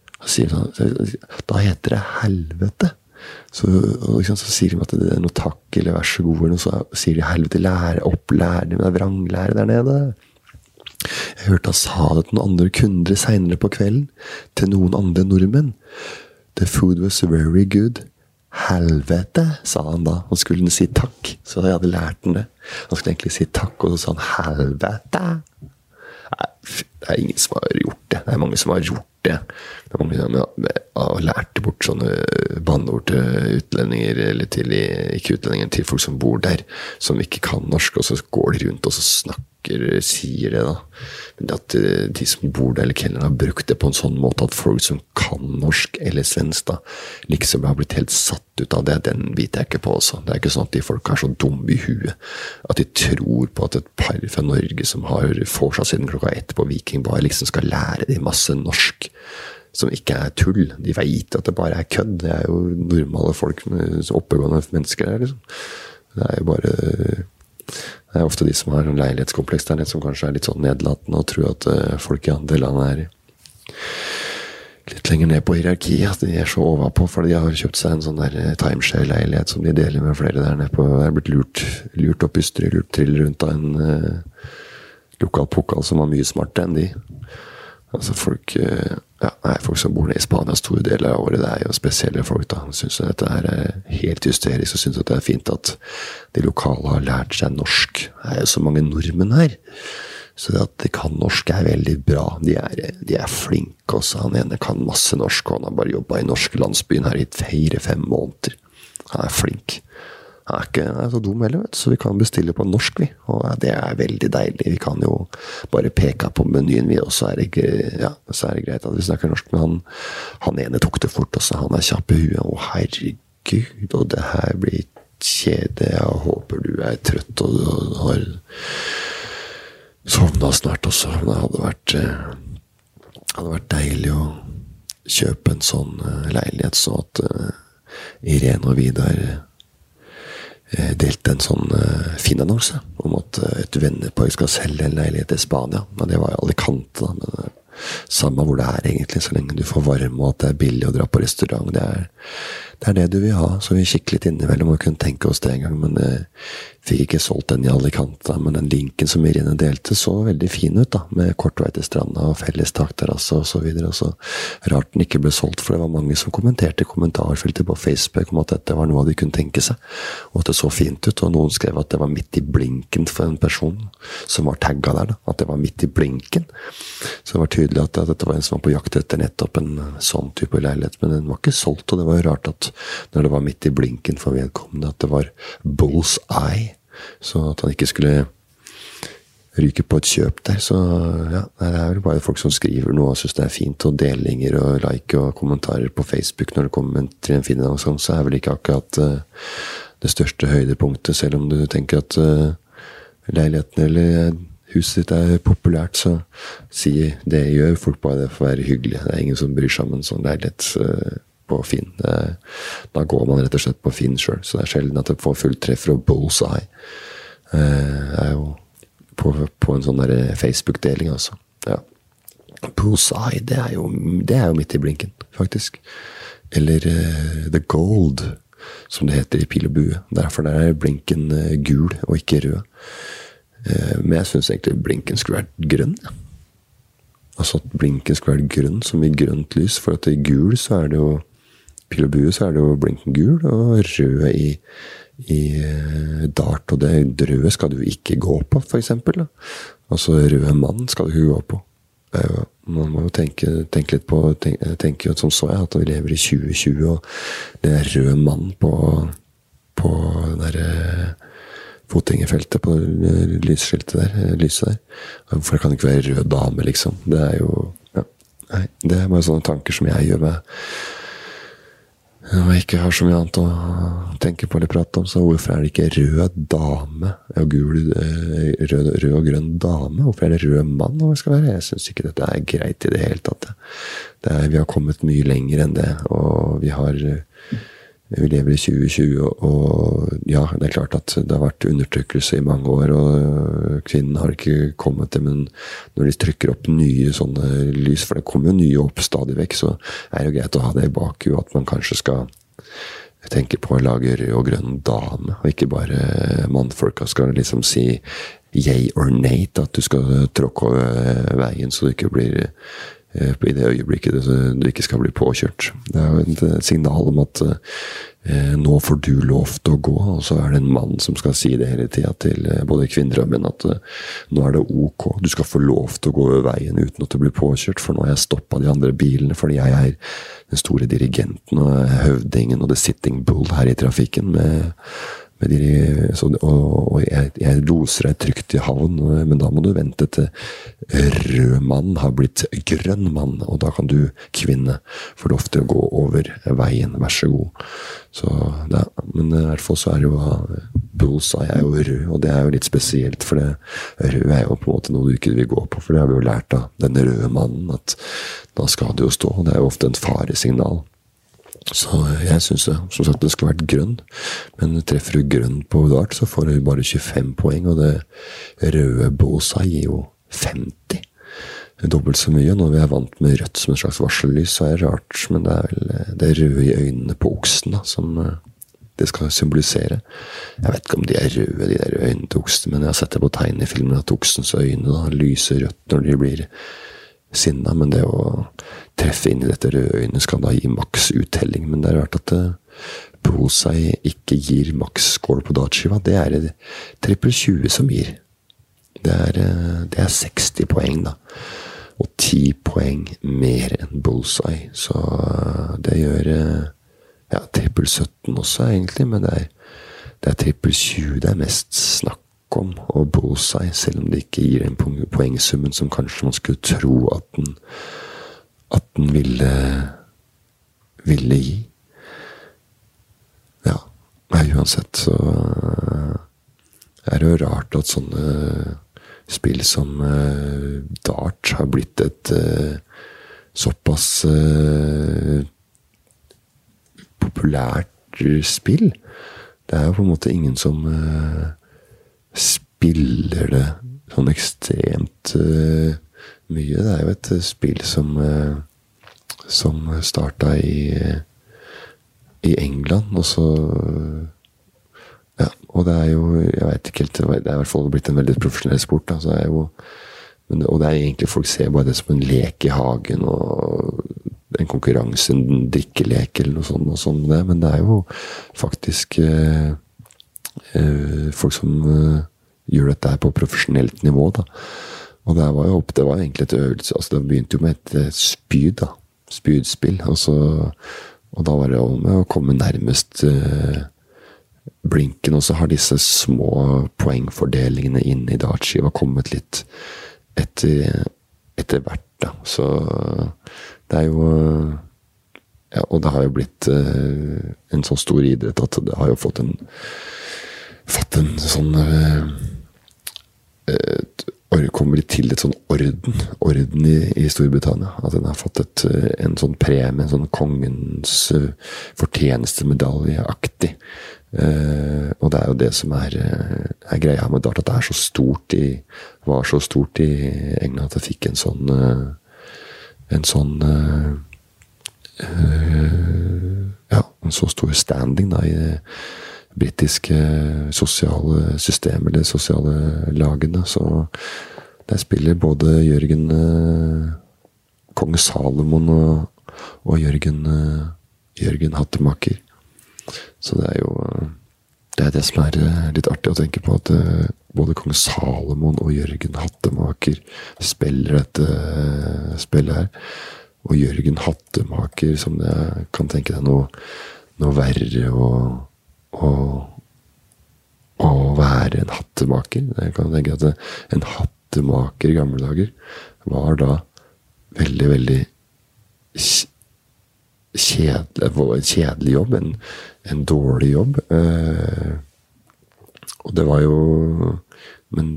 Da heter det helvete. Så, liksom, så sier de at det er noe takk eller vær så god, eller så sier de helvete, lære opp, lære dem, det er vranglære der nede. Jeg hørte han sa det til noen andre kunder senere på kvelden, til noen andre nordmenn. The food was very good. Helvete, sa han da. Han skulle si takk, så jeg hadde lært han det. Han skulle egentlig si takk, og så sa han helvete. Nei, det er ingen som har gjort det. Det er mange som har gjort det. Det er mange som har lært bort sånne banneord til utlendinger, eller til, ikke utlendinger, til folk som bor der, som ikke kan norsk, og så går de rundt og så snakker, sier det da. Men at de som bor der, eller kellerne, har brukt det på en sånn måte at folk som kan norsk eller svensk da, liksom har blitt helt satt ut av det, den vet jeg ikke på også. Det er ikke sånn at de folk er så dumme i huet, at de tror på at et par fra Norge som har får seg siden klokka ett på Vikingbar, liksom skal lære de masse norsk, som ikke er tull. De vet at det bare er kødd. Det er jo normale folk, oppegående mennesker der, liksom. Det er jo bare... Det er ofte de som har en leilighetskompleks der, som kanskje er litt sånn nedlatende og tror at uh, folk i andre land er litt lenger ned på hierarkiet, at de er så overpå, fordi de har kjøpt seg en sånn der timeshare-leilighet som de deler med flere der nede på. Det er blitt lurt, lurt opp i styr, lurt trill rundt av en uh, lokal pokal som var mye smartere enn de. Altså folk, uh, ja, nei, folk som bor nede i Spania store deler av året, det er jo spesielle folk da. De synes at dette her er helt hysterisk, og synes at det er fint at de lokale har lært seg norsk. Det er jo så mange nordmenn her, så det at de kan norsk er veldig bra. De er, de er flinke også. Han ene kan masse norsk, og han har bare jobbet i norsk landsbyen her i fire-fem måneder. Han er flink. Han er ikke han er så dum heller, vet du, så vi kan bestille på norsk, vi. Og det er veldig deilig. Vi kan jo bare peke på menyen, vi, og så er det, ja, så er det greit at vi snakker norsk. Men han, han ene tok det fort også. Han er kjapp i huet. Å, herregud, og det her blir kjede. Jeg håper du er trøtt og, og har sovnet snart også. Men det hadde vært, hadde vært deilig å kjøpe en sånn leilighet, så at uh, Irene og Vidar delte en sånn uh, fin annonse om at uh, et vennepar skal selge en leilighet i Spania. Men det var i Alicante da, men uh, samme hvor det er egentlig, så lenge du får varme og at det er billig å dra på restaurant. Det er det, er det du vil ha, så vi kikket litt innimellom og kunne tenke oss det en gang, men uh, fikk ikke solgt den i Alicante. Men den linken som Irene delte så veldig fin ut da, med kort vei til stranda og felles takterrasse og så videre. Og så rart den ikke ble solgt, for det var mange som kommenterte i kommentarfeltet på Facebook om at dette var noe de kunne tenke seg, og at det så fint ut, og noen skrev at det var midt i blinken for en person som var tagget der da, at det var midt i blinken. Så det var tydelig at, at dette var en som var på jakt etter nettopp en sånn type leilighet, men den var ikke solgt, og det var jo rart at når det var midt i blinken for vedkommende, at det var bull's eye, så at han ikke skulle ryke på et kjøp der. Så ja, det er vel bare folk som skriver noe og synes det er fint, og delinger og like og kommentarer på Facebook når det kommer til en fin annonse, så er vel ikke akkurat uh, det største høydepunktet, selv om du tenker at uh, leiligheten eller huset ditt er populært, så sier det gjør folk bare det for å være hyggelig. Det er ingen som bryr seg om en sånn leilighet uh, på Finn. Er, da går man rett og slett på Finn selv, så det er sjelden at det får fulltreffer og bullseye. Uh, er jo på, på en sånn der Facebook-deling altså. Ja. Bullseye, det er, jo, det er jo midt i blinken, faktisk. Eller uh, The Gold, som det heter i Pil og Bue. Derfor der er blinken uh, gul og ikke rød. Uh, men jeg synes egentlig blinken skulle vært grønn. Altså at blinken skulle være grønn, som i grønt lys, for at i gul så er det jo Pil og Bue, så er det jo blinken gul, og rød i, i dart, og det røde skal du ikke gå på, for eksempel. Da. Altså røde mann skal du ikke gå på. Jo, man må jo tenke, tenke litt på, tenke, tenke som så jeg, at vi lever i tjue tjue, og det er røde mann på, på den der fotgjengerfeltet, på lysskiltet der, lyset der. Hvorfor kan det ikke være rød dame, liksom? Det er jo, ja, nei, det er bare sånne tanker som jeg gjør meg når jeg ikke har så mye annet å tenke på eller prate om, så hvorfor er det ikke rød dame? Ja, gul, rød, rød og grønn dame? Hvorfor er det rød mann? Hva skal være? Jeg synes ikke dette er greit i det hele tatt. Det er, vi har kommet mye lenger enn det, og vi har vi lever i tjue tjue, og ja, det er klart at det har vært undertrykkelse i mange år, og kvinnen har ikke kommet til, men når de trykker opp nye sånne lys, for det kommer jo nye opp stadig vekk, så er det jo greit å ha det i bakhuet, at man kanskje skal tenke på å lage rød og grønn dame, og ikke bare mannfolka skal liksom si yay or nay, at du skal tråkke over veien, så du ikke blir i det øyeblikket du ikke skal bli påkjørt. Det er jo et signal om at eh, nå får du lov til å gå, og så er det en mann som skal si det hele tiden til både kvinner og menn, at eh, nå er det ok, du skal få lov til å gå over veien uten at du blir påkjørt, for nå har jeg stoppet de andre bilene, fordi jeg er den store dirigenten og høvdingen og the sitting bull her i trafikken med med de, så, og, og jeg, jeg loser deg trygt i havn, men da må du vente til rød mann har blitt grønn mann, og da kan du, kvinne, få lov til å gå over veien, vær så god. Så, ja, men i hvert fall så er det jo bullseye er jo rød, og det er jo litt spesielt, for det rød er jo på en måte noe du ikke vil gå på, for det har vi jo lært av den røde mannen, at da skal du jo stå, og det er jo ofte en faresignal. Så jeg synes det, som sagt, det skulle vært grønn, men treffer du grønn på dart, så får du bare tjuefem poeng, og det røde bullseye gir jo femti. Dobbelt så mye. Når vi er vant med rødt som en slags varsellys, så er det rart, men det er vel det røde i øynene på oksen da, som det skal symbolisere. Jeg vet ikke om de er røde, de der øynene til oksen, men jeg har sett det på tegn i filmen at oksens øyne da, lyser rødt når de blir sinna, men det å treffe inn i dette røde øyne skal da gi maks uttelling, men det er rart at bullseye ikke gir maks score på dartskiva, det er det trippel tjue som gir. Det er, det er seksti poeng da, og ti poeng mer enn bullseye, så det gjør ja, trippel sytten også egentlig, men det er, det er trippel tjue, det er mest snakk om, og bullseye, selv om det ikke gir en poengsummen som kanskje man skulle tro at den, at den ville, ville gi. Ja, uansett så er det jo rart at sånne spill som uh, dart har blitt et uh, såpass uh, populært spill. Det er jo på en måte ingen som uh, spiller det sånn ekstremt uh, mye. Det er jo et uh, spill som uh, som startet i i England, og så ja, og det er jo, jeg vet ikke helt, det er i hvert fall blitt en veldig profesjonell sport, da, så det er jo, men, og det er egentlig, folk ser bare det som en lek i hagen, og en konkurranse, en drikkelek, eller noe sånt, og sånn det, men det er jo faktisk eh, eh, folk som eh, gjør dette her på profesjonelt nivå, da, og det var jo, det var egentlig et øvelse, altså det begynte jo med et, et spyd, da, spydspill, og så og da var det jo med å komme nærmest eh, blinken, og så har disse små poengfordelingene inn i dartskiva kommet litt etter, etter hvert da. Så det er jo ja, og det har jo blitt eh, en sånn stor idrett at det har jo fått en fått en sånn eh, et, kommer til et sånn orden orden i, i Storbritannia, at den har fått et, en sånn premie, en sånn kongens fortjenestemedaljeaktig. Uh, og det er jo det som er, er greia med dart, at det er så stort i, var så stort i England at det fikk en sånn uh, en sånn uh, uh, ja, en så stor standing da i det britiske sosiale system, eller sosiale lagene, så der spiller både Jørgen uh, Kong Salomon og, og Jørgen uh, Jørgen Hattemaker. Så det er jo uh, det er det som er litt artig å tenke på, at uh, både kong Salomon og Jørgen Hattemaker spiller dette uh, spillet her. Og Jørgen Hattemaker, som jeg kan tenke deg noe, noe verre å, å, å være en hattemaker. Jeg kan tenke at det, en hattemaker i gamle dager var da veldig, veldig kjedelig, en kjedelig jobb, en, en dårlig jobb. Uh, og det var jo, men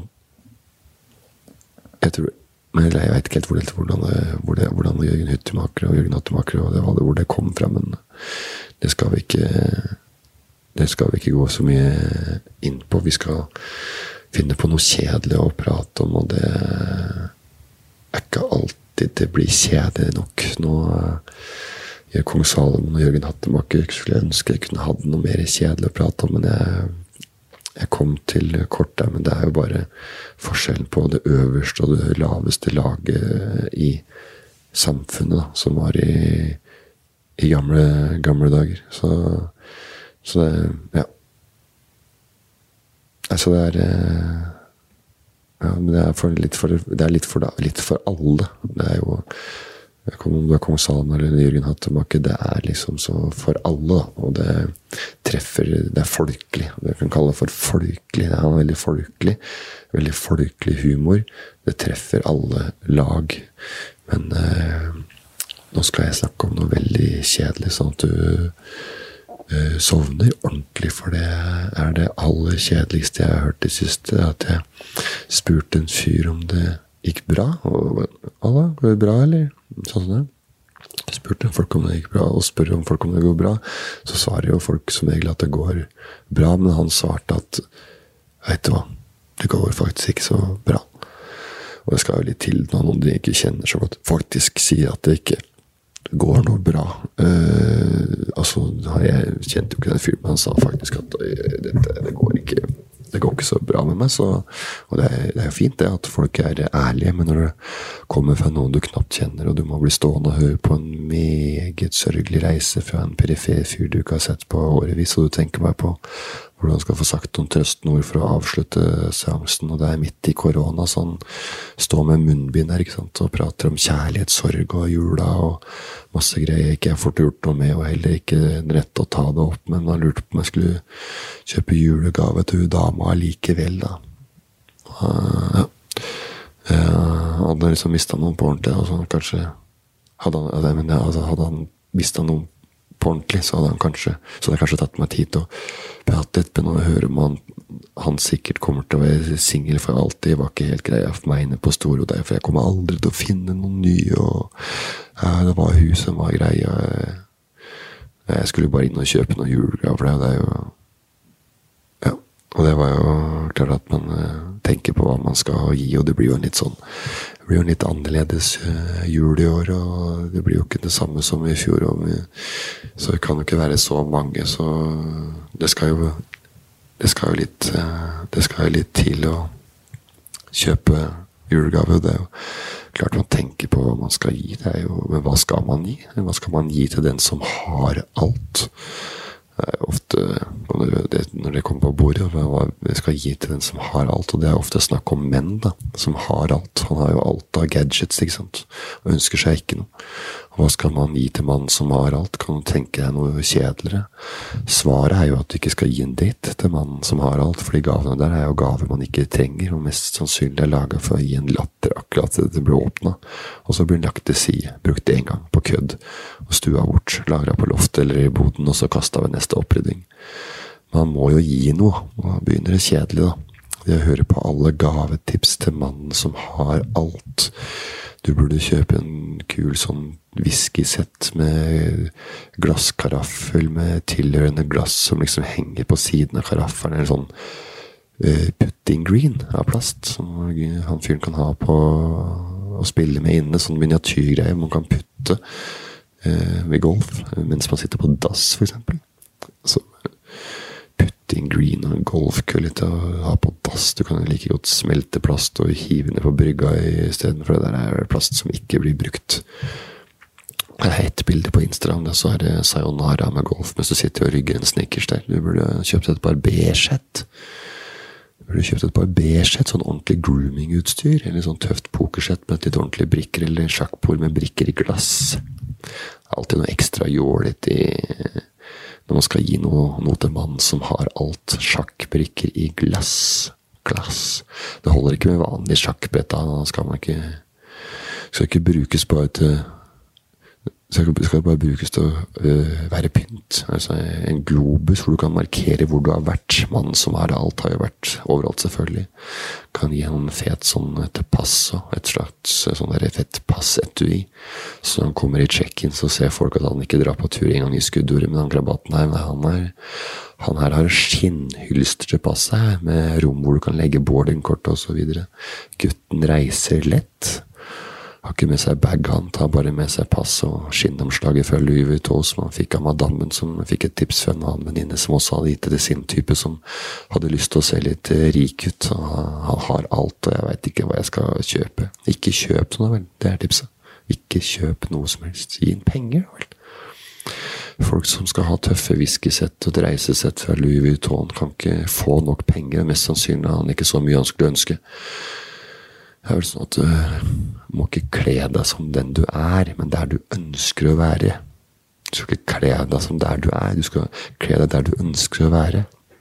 jeg tror, men jeg vet ikke helt hvor det, hvordan, det, hvor det, hvordan Jørgen Hattemaker og Jørgen Hattemaker og det var det, hvor det kom fra, men det skal vi ikke det skal vi ikke gå så mye inn på. Vi skal finne på noe kjedelig å prate om, og det er ikke alltid det blir kjedelig nok. Nå gjør kong Salomon og Jørgen Hattemaker, skulle jeg ønske jeg kunne hatt noe mer kjedelig å prate om, men jeg Jeg kom til kort der, men det er jo bare forskjellen på det øverste og det laveste laget i samfunnet, da, som var i, i gamle, gamle dager. Så, så det, ja. Altså det er, ja, men det er, for litt, for, det er litt, for, litt for alle. Det er jo, jeg kom om det er kong Salomon eller Jørgen Hattemaker, det er liksom så for alle, da. Og det treffer, det er folkelig, det kan kalle det for folkelig, det er veldig folkelig, veldig folkelig humor, det treffer alle lag, men eh, nå skal jeg snakke om noe veldig kjedelig, sånn at du eh, sovner ordentlig, for det er det aller kjedeligste jeg har hørt det siste, at jeg spurte en fyr om det gikk bra, og alla, går det bra, eller? Sånn sånn det. Jeg spurte folk om det gikk bra, og spør om folk om det går bra, så svarer jo folk som regel at det går bra, men han svarte at, vet du hva, det går faktisk ikke så bra. Og det skal jo litt til når noen de ikke kjenner så godt, faktisk sier at det ikke går noe bra. Uh, altså, jeg kjente jo ikke den fyren, men han sa faktisk at det, det går ikke det går ikke så bra med meg, så, og det er, det er fint det at folk er ærlige, men når det kommer fra noen du knapt kjenner, og du må bli stående og høre på en meget sørgelig reise fra en perifer fyr du ikke har sett på årevis, og du tenker meg på hvordan du skal få sagt noen trøstende ord for å avslutte seansen, og det er midt i korona, sånn, stå med munnbind her, ikke sant, og prater om kjærlighet, sorg og jula, og masse greier ikke jeg har fått gjort noe med, og heller ikke rett å ta det opp, men man lurte på om jeg skulle kjøpe julegave til dama likevel, da. Uh, ja. Uh, hadde liksom mistet noen på ordentlig, altså, kanskje hadde han, ja, men, ja, altså, hadde han mistet noen på ordentlig, så hadde han kanskje, så hadde jeg kanskje tatt meg tid til å prate litt, men å høre om han, han sikkert kommer til å være single for alltid, var ikke helt greia for meg inne på Storo der, for jeg kommer aldri til å finne noen nye, og ja, det var huset som var greia. Jeg, jeg skulle bare inn og kjøpe noen julegaver, for det er jo, ja, og det var jo klart at man uh, tenker på hva man skal gi, og det blir jo en litt sånn, det blir jo en litt annerledes uh, jul i år, og det blir jo ikke det samme som i fjor, og vi, så det kan jo ikke være så mange, så det skal jo det skal jo litt uh, det skal jo litt til å kjøpe julegave, og det er jo klart man tenker på hva man skal gi, det er jo, men hva skal man gi? Hva skal man gi til den som har alt? Det er ofte, når det, når det kommer på bordet, hva vi skal gi til den som har alt, og det er ofte snakk om menn da, som har alt. Han har jo alt av gadgets, ikke sant, og ønsker seg ikke noe. Og hva skal man gi til mannen som har alt? Kan du tenke deg noe kjedeligere? Svaret er jo at du ikke skal gi en date til mannen som har alt, fordi gavene der er jo gaver man ikke trenger, og mest sannsynlig er laget for å gi en latter akkurat til det blir åpnet, og så blir den lagt til side, brukt en gang på kødd, og stua bort, lagret på loftet eller i boden, og så kastet ved neste opprydding. Man må jo gi noe, og begynner det kjedelig da. Jeg hører på alle gavetips til mannen som har alt. Du burde kjøpe en kul sånn whiskysett med glasskaraffel med tilhørende glass som liksom henger på siden av karaffelen, eller sånn uh, putting green av plast, som han fyren kan ha på å spille med inne, sånn miniatyrgreier man kan putte uh, ved golf, mens man sitter på dass for eksempel. Så putting green og en golfkølle til å ha på dass, du kan like godt smelte plast og hive ned på brygga i stedet, for det der er plast som ikke blir brukt. Det er ett bilde på Instagram, der så er det sayonara med golf, mens du sitter og rygger en snickers der. Du burde kjøpt et par beige-sett. Du burde kjøpt et par beige-sett, sånn ordentlig grooming-utstyr, eller sånn tøft pokersett med et litt ordentlig brikker, eller sjakkbord med brikker i glass. Alltid noe ekstra jålet i, når man skal gi noe, noe til mann som har alt sjakkbrikker i glass. Glass. Det holder ikke med vanlig sjakkbrett, da skal man ikke, skal ikke brukes bare til Så skal det bare brukes til å uh, være pynt. Altså en globus hvor du kan markere hvor du har vært. Mannen som har alt har jo vært overalt selvfølgelig. Kan gi en fet sånn et pass, et slags sånn der fett pass-etui. Så når han kommer i check-in så ser folk at han ikke drar på tur en gang i skuddordet med den krabaten her. Nei, han, er, han her har skinnhylster til passet her, med rom hvor du kan legge boardingkort og så videre. Gutten reiser lett. Har ikke med seg bag, han tar bare med seg pass og skinnomslaget fra Louis Vuitton som han fikk av madammen, som fikk et tips fra en annen venninne som også hadde gitt det til sin type, som hadde lyst til å se litt rik ut. Så han har alt, og jeg vet ikke hva jeg skal kjøpe. Ikke kjøp noe, vel. Det er tipset. Ikke kjøp noe som helst. Gi en penger, vel. Folk som skal ha tøffe whiskysett og et reisesett fra Louis Vuitton kan ikke få nok penger, mest sannsynlig har han ikke så mye han skulle ønske. Det er vel sånn at du må ikke kle deg som den du er, men der du ønsker å være. Du skal ikke kle deg som der du er, du skal kle deg der du ønsker å være.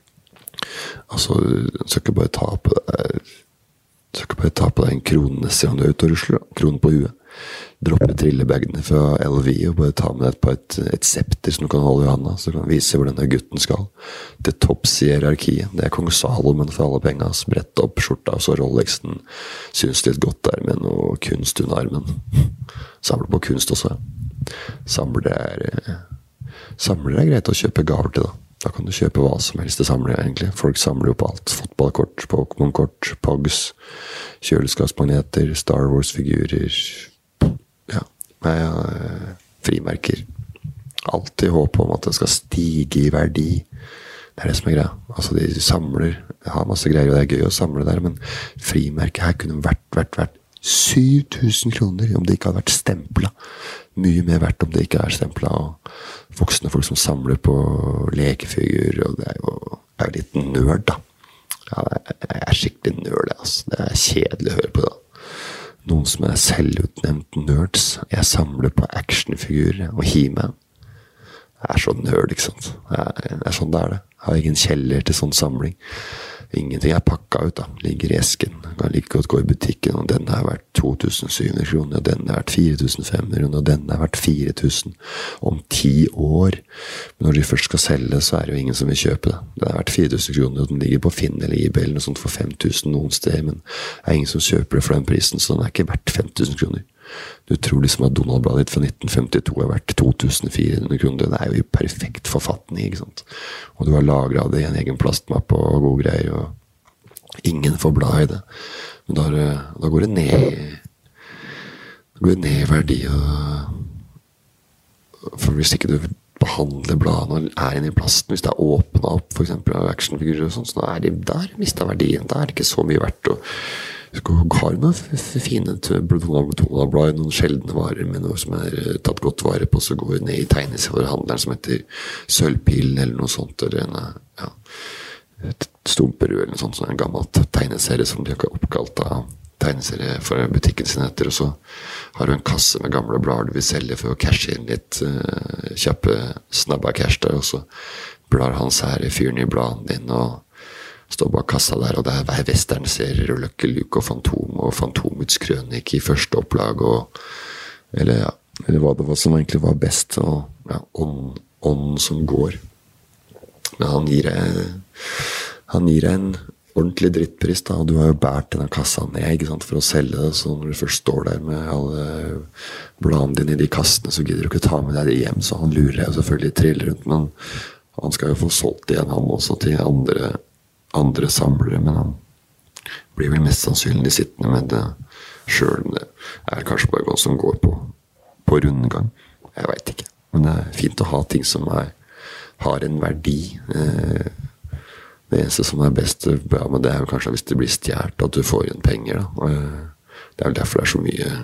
Altså, du skal ikke bare ta på deg, du skal ikke bare ta på deg en kronenesse om du er ute og rusler, kronen på huet. Droppe trillebagene fra L V og bare ta med deg på et, et septer som du kan holde i handa, så du kan vise hvor denne gutten skal. Det topps i hierarkiet. Det er kong Salomon for alle penger. Brett opp skjorta, og så Rolexen synes litt godt der med noe kunst under armen. Samler på kunst også. Samler er, samler er greit å kjøpe gaver til da. Da kan du kjøpe hva som helst til samler egentlig. Folk samler jo på alt. Fotballkort, Pokémon-kort, Pogs, kjøleskapsmagneter, Star Wars-figurer, ja, med frimerker. Alltid håp om at det skal stige i verdi. Det er det som er greia. Altså, de samler, har masse greier, og det er gøy å samle der, men frimerker her kunne vært, vært, vært syv tusen kroner om det ikke hadde vært stemplet. Mye mer verdt om det ikke er stemplet, og voksne folk som samler på lekefigurer, og det er jo, er jo litt nørd da. Ja, jeg er skikkelig nørd, altså. Det er kjedelig å høre på da. Noen som er selvutnevnt nerds. Jeg samler på actionfigurer og He-Man. Jeg er så nerd, ikke sant? Det er sånn det er det. Jeg har ingen kjeller til sånn samling. Ingenting er pakket ut da. Ligger i esken. Jeg kan like godt gå i butikken, og den har vært to tusen syv hundre kroner, og den har vært fire tusen fem hundre kroner, og den har vært fire tusen om ti år. Men når de først skal selge, så er det jo ingen som vil kjøpe det. Det har vært fire tusen kroner, og den ligger på Finn eller eBay eller noe sånt for fem tusen noen steder, men det er ingen som kjøper det for den prisen, så den er ikke verdt fem tusen kroner. Du tror liksom at Donald-bladet ditt fra nitten femtito er verdt to tusen fire hundre kroner. Det er jo i perfekt forfatning, ikke sant? Og du har lagret det i en egen plastmappe og gode greier, og ingen får bla i det. Men da, da går det ned det går ned i verdi, og for hvis ikke du behandler bladene og er inne i plasten, hvis det er åpnet opp, for eksempel av actionfigurer og sånn, så da er det der mistet verdien. Da er det ikke så mye verdt å har noen fine Donald-blad, noen sjeldne varer med noe som er tatt godt vare på, så går det ned i tegneserieforhandleren som heter Sølvpilen eller noe sånt, eller en ja, Stumperud eller noe sånt, sånn en gammelt tegneserie som de har oppkalt av tegneserie for butikken sin etter, og så har du en kasse med gamle blader du vil selge for å cashe inn litt uh, kjappe snabba cash der, og så blar hans her i fyren i bladen din, og står bak kassa der, og det er hver western-serier og Lucky Luke og Fantom og Fantomets krønik i første opplag, og eller ja, eller hva det var som egentlig var best, og ja, ånd, ånd som går. Men han gir deg han gir deg en ordentlig drittpris da, og du har jo bært denne kassa ned, ikke sant, for å selge det, så når du først står der med alle bladene dine i de kassene, så gidder du ikke ta med deg det hjem, så han lurer deg selvfølgelig trill rundt, men han skal jo få solgt igjen han også til andre andre samlere, men han blir vel mest sannsynlig sittende med det selv, men det er kanskje bare noe som går på, på rundgang. Jeg vet ikke, men det er fint å ha ting som er, har en verdi. Det eneste som er best, ja, men det er jo kanskje hvis det blir stjert at du får igjen penger da. Det er vel derfor det er så mye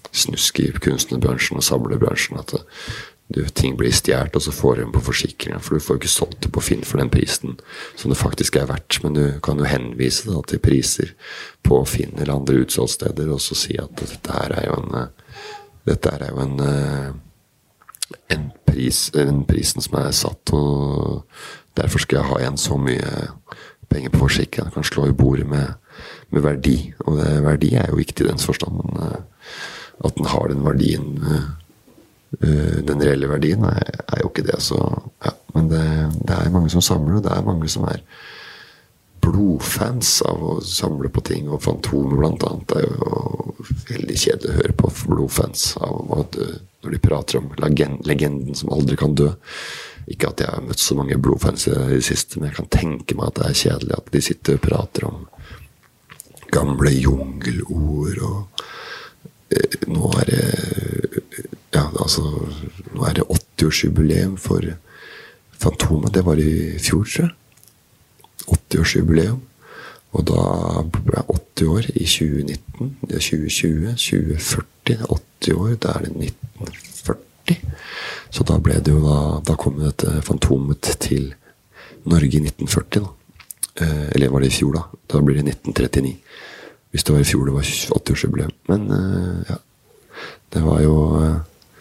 snusk i kunstnerbransjen og samlebransjen, at det, du, ting blir stjert, og så får du den på forsikringen, for du får jo ikke solgt det på Finn for den prisen som det faktisk er verdt, men du kan jo henvise da, til priser på Finn eller andre utsalgssteder, og så si at dette her er jo en dette her er jo en en pris, den prisen som er satt, og derfor skal jeg ha igjen så mye penger på forsikringen. Jeg kan slå i bordet med, med verdi, og det, verdi er jo viktig i dens forstand, men at den har den verdien, den reelle verdien er, er jo ikke det, så ja, men det, det er mange som samler, og det er mange som er blodfans av å samle på ting, og Fantomet blant annet er jo veldig kjedelig å høre på blodfans av at når de prater om legenden, legenden som aldri kan dø. Ikke at jeg har møtt så mange blodfans i det siste, men jeg kan tenke meg at det er kjedelig at de sitter og prater om gamle jungelord, og eh, nå er det ja, altså nå er det åtti-årsjubileum for Fantomet, det var i fjor, tror jeg. åtti-årsjubileum, og da ble jeg åtti år i tjue nitten, det er tjue tjue, tjue førti, åtti år, da er det nitten førti, så da ble det jo da, da kom dette Fantomet til Norge i nitten førti da, eh, eller var det i fjor da, da blir det nitten trettini, hvis det var i fjor det var åtti-årsjubileum, men eh, ja, det var jo eh,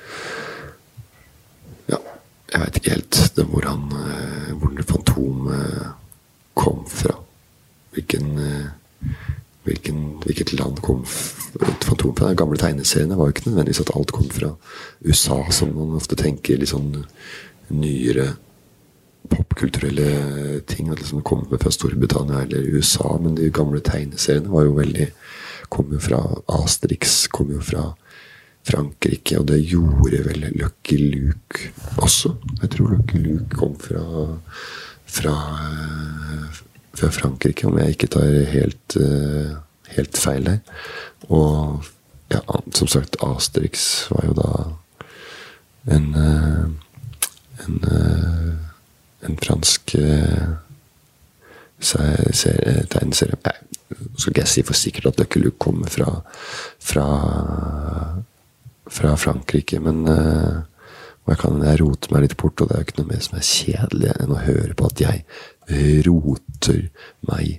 ja, jeg vet ikke helt det, hvor han, eh, hvor Fantomet kom fra, hvilken, hvilken, hvilket land kom Fantomet fra. De gamle tegneseriene var jo ikke nødvendigvis at alt kom fra U S A, som man ofte tenker litt sånn nyere popkulturelle ting, at liksom kom fra Storbritannia eller U S A, men de gamle tegneseriene var jo veldig, kom jo fra Asterix, kom jo fra Frankrike, og det gjorde vel Lucky Luke også. Jeg tror Lucky Luke kom fra Fra, fra Frankrike, om jeg ikke tar helt, helt feil der. Og ja, som sagt, Asterix var jo da en, en, en fransk tegneserie. Nei, skal ikke jeg si for sikkert at Lucky Luke kommer fra, fra, fra Frankrike, men og jeg kan jeg rote meg litt bort, og det er jo ikke noe mer som er kjedelig enn å høre på at jeg roter meg,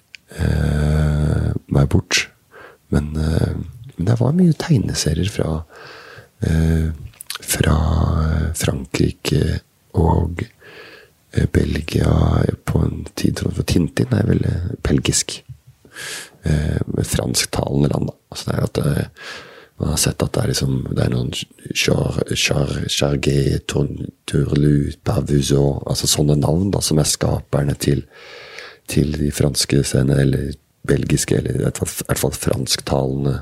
eh, meg bort. Men, eh, men det var mye tegneserier fra, eh, fra Frankrike og eh, Belgia på en tid, for Tintin er vel belgisk, eh, med fransktalende land da. Altså det er at det man har sett at det er, liksom, det er noen Chargé, Tourlu, Pavuzot, altså sånne navn da, som er skaperne til, til de franske scenene, eller belgiske, eller i hvert fall, i hvert fall fransktalende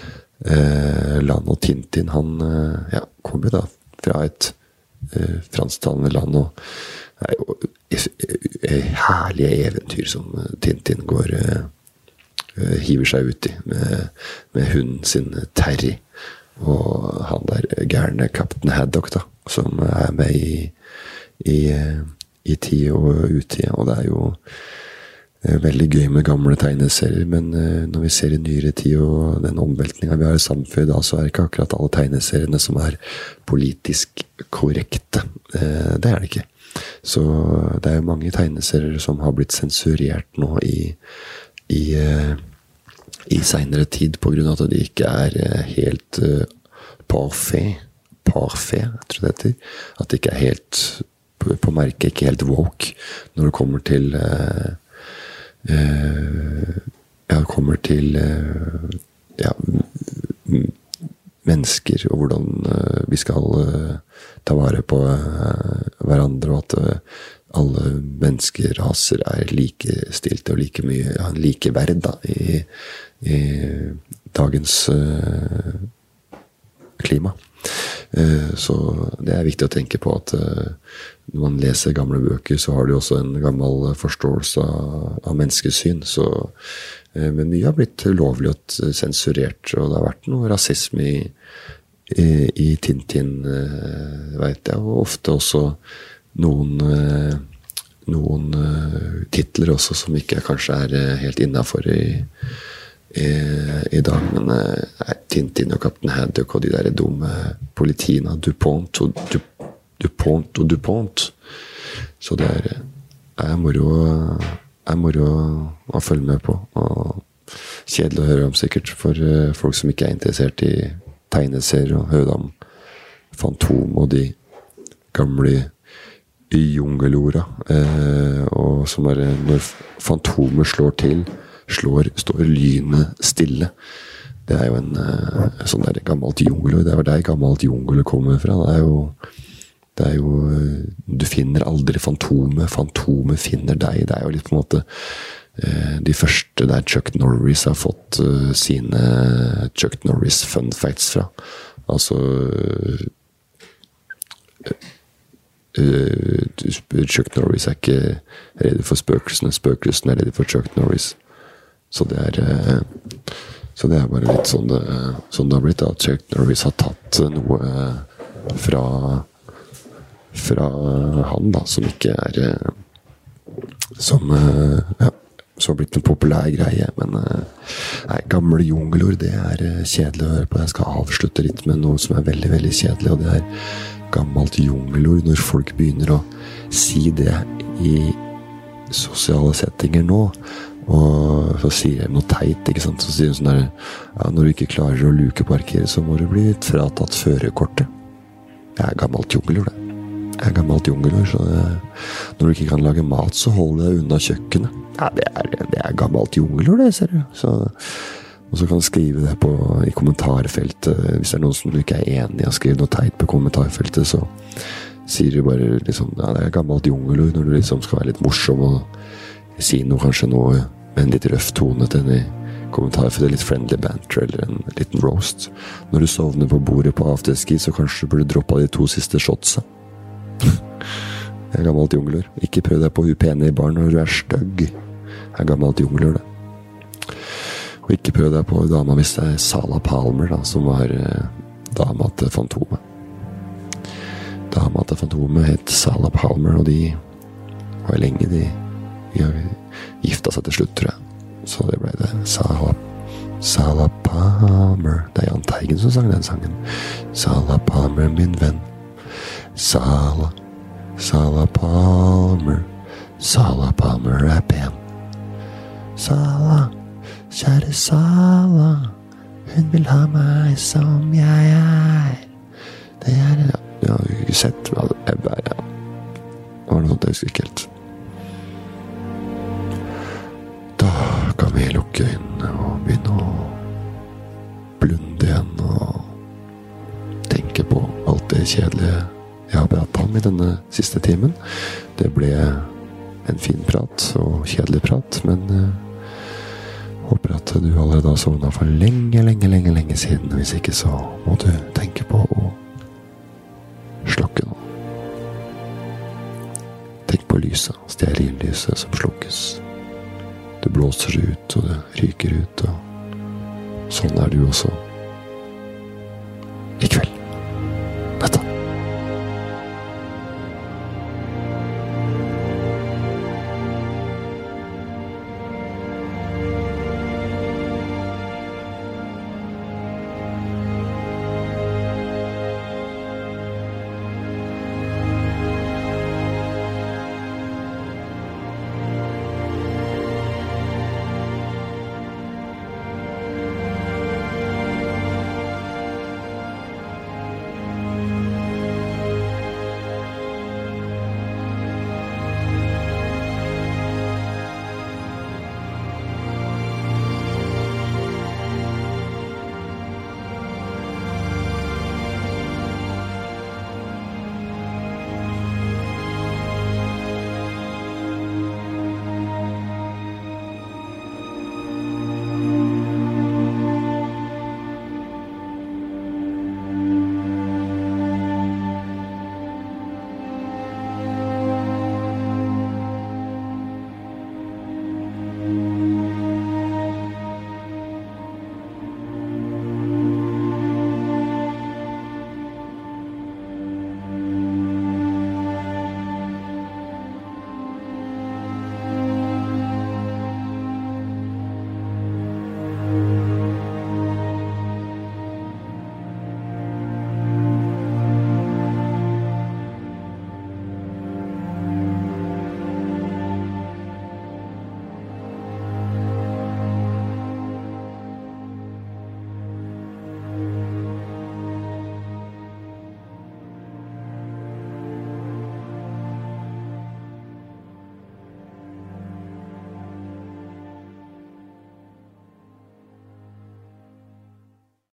eh, land. Og Tintin, han eh, ja, kom jo da fra et eh, fransktalende land, og det er jo herlige eventyr som Tintin går eh, hiver seg ut i med, med hunden sin Terry, og han der gærne Captain Haddock da, som er med i i, i tid og utid, og det er jo veldig gøy med gamle tegneserier, men når vi ser i nyere tid og den omveltningen vi har i samfunnet da, så er det ikke akkurat alle tegneseriene som er politisk korrekte. Det er det ikke. Så det er jo mange tegneserier som har blitt sensurert nå i i, i senere tid på grunn av at de ikke er helt uh, parfait, parfait, jeg tror det heter, at det ikke er helt på, på merket, ikke helt woke når det kommer til uh, uh, ja, det kommer til uh, ja, mennesker og hvordan uh, vi skal uh, ta vare på uh, hverandre, og at uh, alle menneskeraser er likestilte og like mye, ja, like verd da, i, i dagens uh, klima. Uh, så det er viktig å tenke på at uh, når man leser gamle bøker, så har de også en gammel forståelse av, av menneskesyn. Så, uh, men mye har blitt ulovlig og sensurert, og det har vært noe rasisme i, i, i Tintin, uh, vet jeg, og ofte også noen, noen titler også som ikke kanskje er helt innenfor i, i, i dag, men eh, Tintin og Kaptein Haddock og de der dumme politiene, DuPont og du, DuPont og DuPont. Så det er, er moro, er moro å følge med på, og kjedelig å høre om sikkert for uh, folk som ikke er interessert i tegneserier, og høre om Fantom og de gamle jungelorda, eh, og som er når Fantomet slår til, slår, står lynet stille. Det er jo en uh, sånn der gammelt jungelord. Det er jo der gammelt jungelord kommer fra. Det er jo, det er jo du finner aldri Fantomet, Fantomet finner deg. Det er jo litt på en måte uh, de første der Chuck Norris har fått uh, sine Chuck Norris fun facts fra. Altså uh, uh, Chuck Norris er ikke redd for spøkelsene, spøkelsene er redd for Chuck Norris. Så det er uh, Så det er bare litt sånn det, sånn det har blitt, at Chuck Norris har tatt noe fra, fra han da, som ikke er, som, ja, som har blitt en populær greie, men nei, gamle jungelord, det er kjedelig å høre på. Jeg skal avslutte litt med noe som er veldig, veldig kjedelig, og det er gammelt jungelord, når folk begynner å si det i sosiale settinger nå, og så sier jeg noe teit, ikke sant? Så sier hun sånn der, ja, når du ikke klarer å lukeparkere, så må du bli fratatt førerkortet. Det er gammelt jungelord, det. Det er gammelt jungelord, så det, når du ikke kan lage mat, så hold deg unna kjøkkenet. Ja, det er, det er gammelt jungelord, det, ser du. Så, og så kan du skrive det på, i kommentarfeltet. Hvis det er noen som ikke er enig i å skrive noe teit på kommentarfeltet, så sier du bare liksom, ja, det er gammelt jungelord, når du liksom skal være litt morsom og si noe, kanskje noe med en litt røff tone til en i kommentarfeltet, litt friendly banter eller en liten roast. Når du sovner på bordet på afterski, så kanskje du burde droppe de to siste shotsa. Det er gammelt jungelord. Ikke prøv deg på hun pene i baren når du er støgg. Det er gammelt jungelord, det. Og ikke prøv deg på dama hvis det er Sarah Palmer, da, som var eh, dama til Fantomet. Dama til Fantomet het Sarah Palmer, og de var lenge de de har gifta seg til slutt, tror jeg. Så det ble det Sarah, Sarah Palmer. Det er Jahn Teigen som sang den sangen. Sarah Palmer, min venn. Sarah, Sarah Palmer. Sarah Palmer er pen. Sarah, kjære Sarah, hun vil ha meg som jeg er. Det er det. Jeg har ikke sett hva det er. Ja. Det var noe sånt jeg husker ikke helt. Da kan vi lukke øynene og begynne å blunde igjen og tenke på alt det kjedelige jeg har pratet om i denne siste timen. Det ble en fin prat og kjedelig prat, men uh, håper at du allerede har sovnet for lenge, lenge, lenge, lenge siden. Hvis ikke så må du tenke på å slokke nå. Tenk på lyset, stearinlyset som slukkes. Det blåser ut, og det ryker ut, og sånn er du også.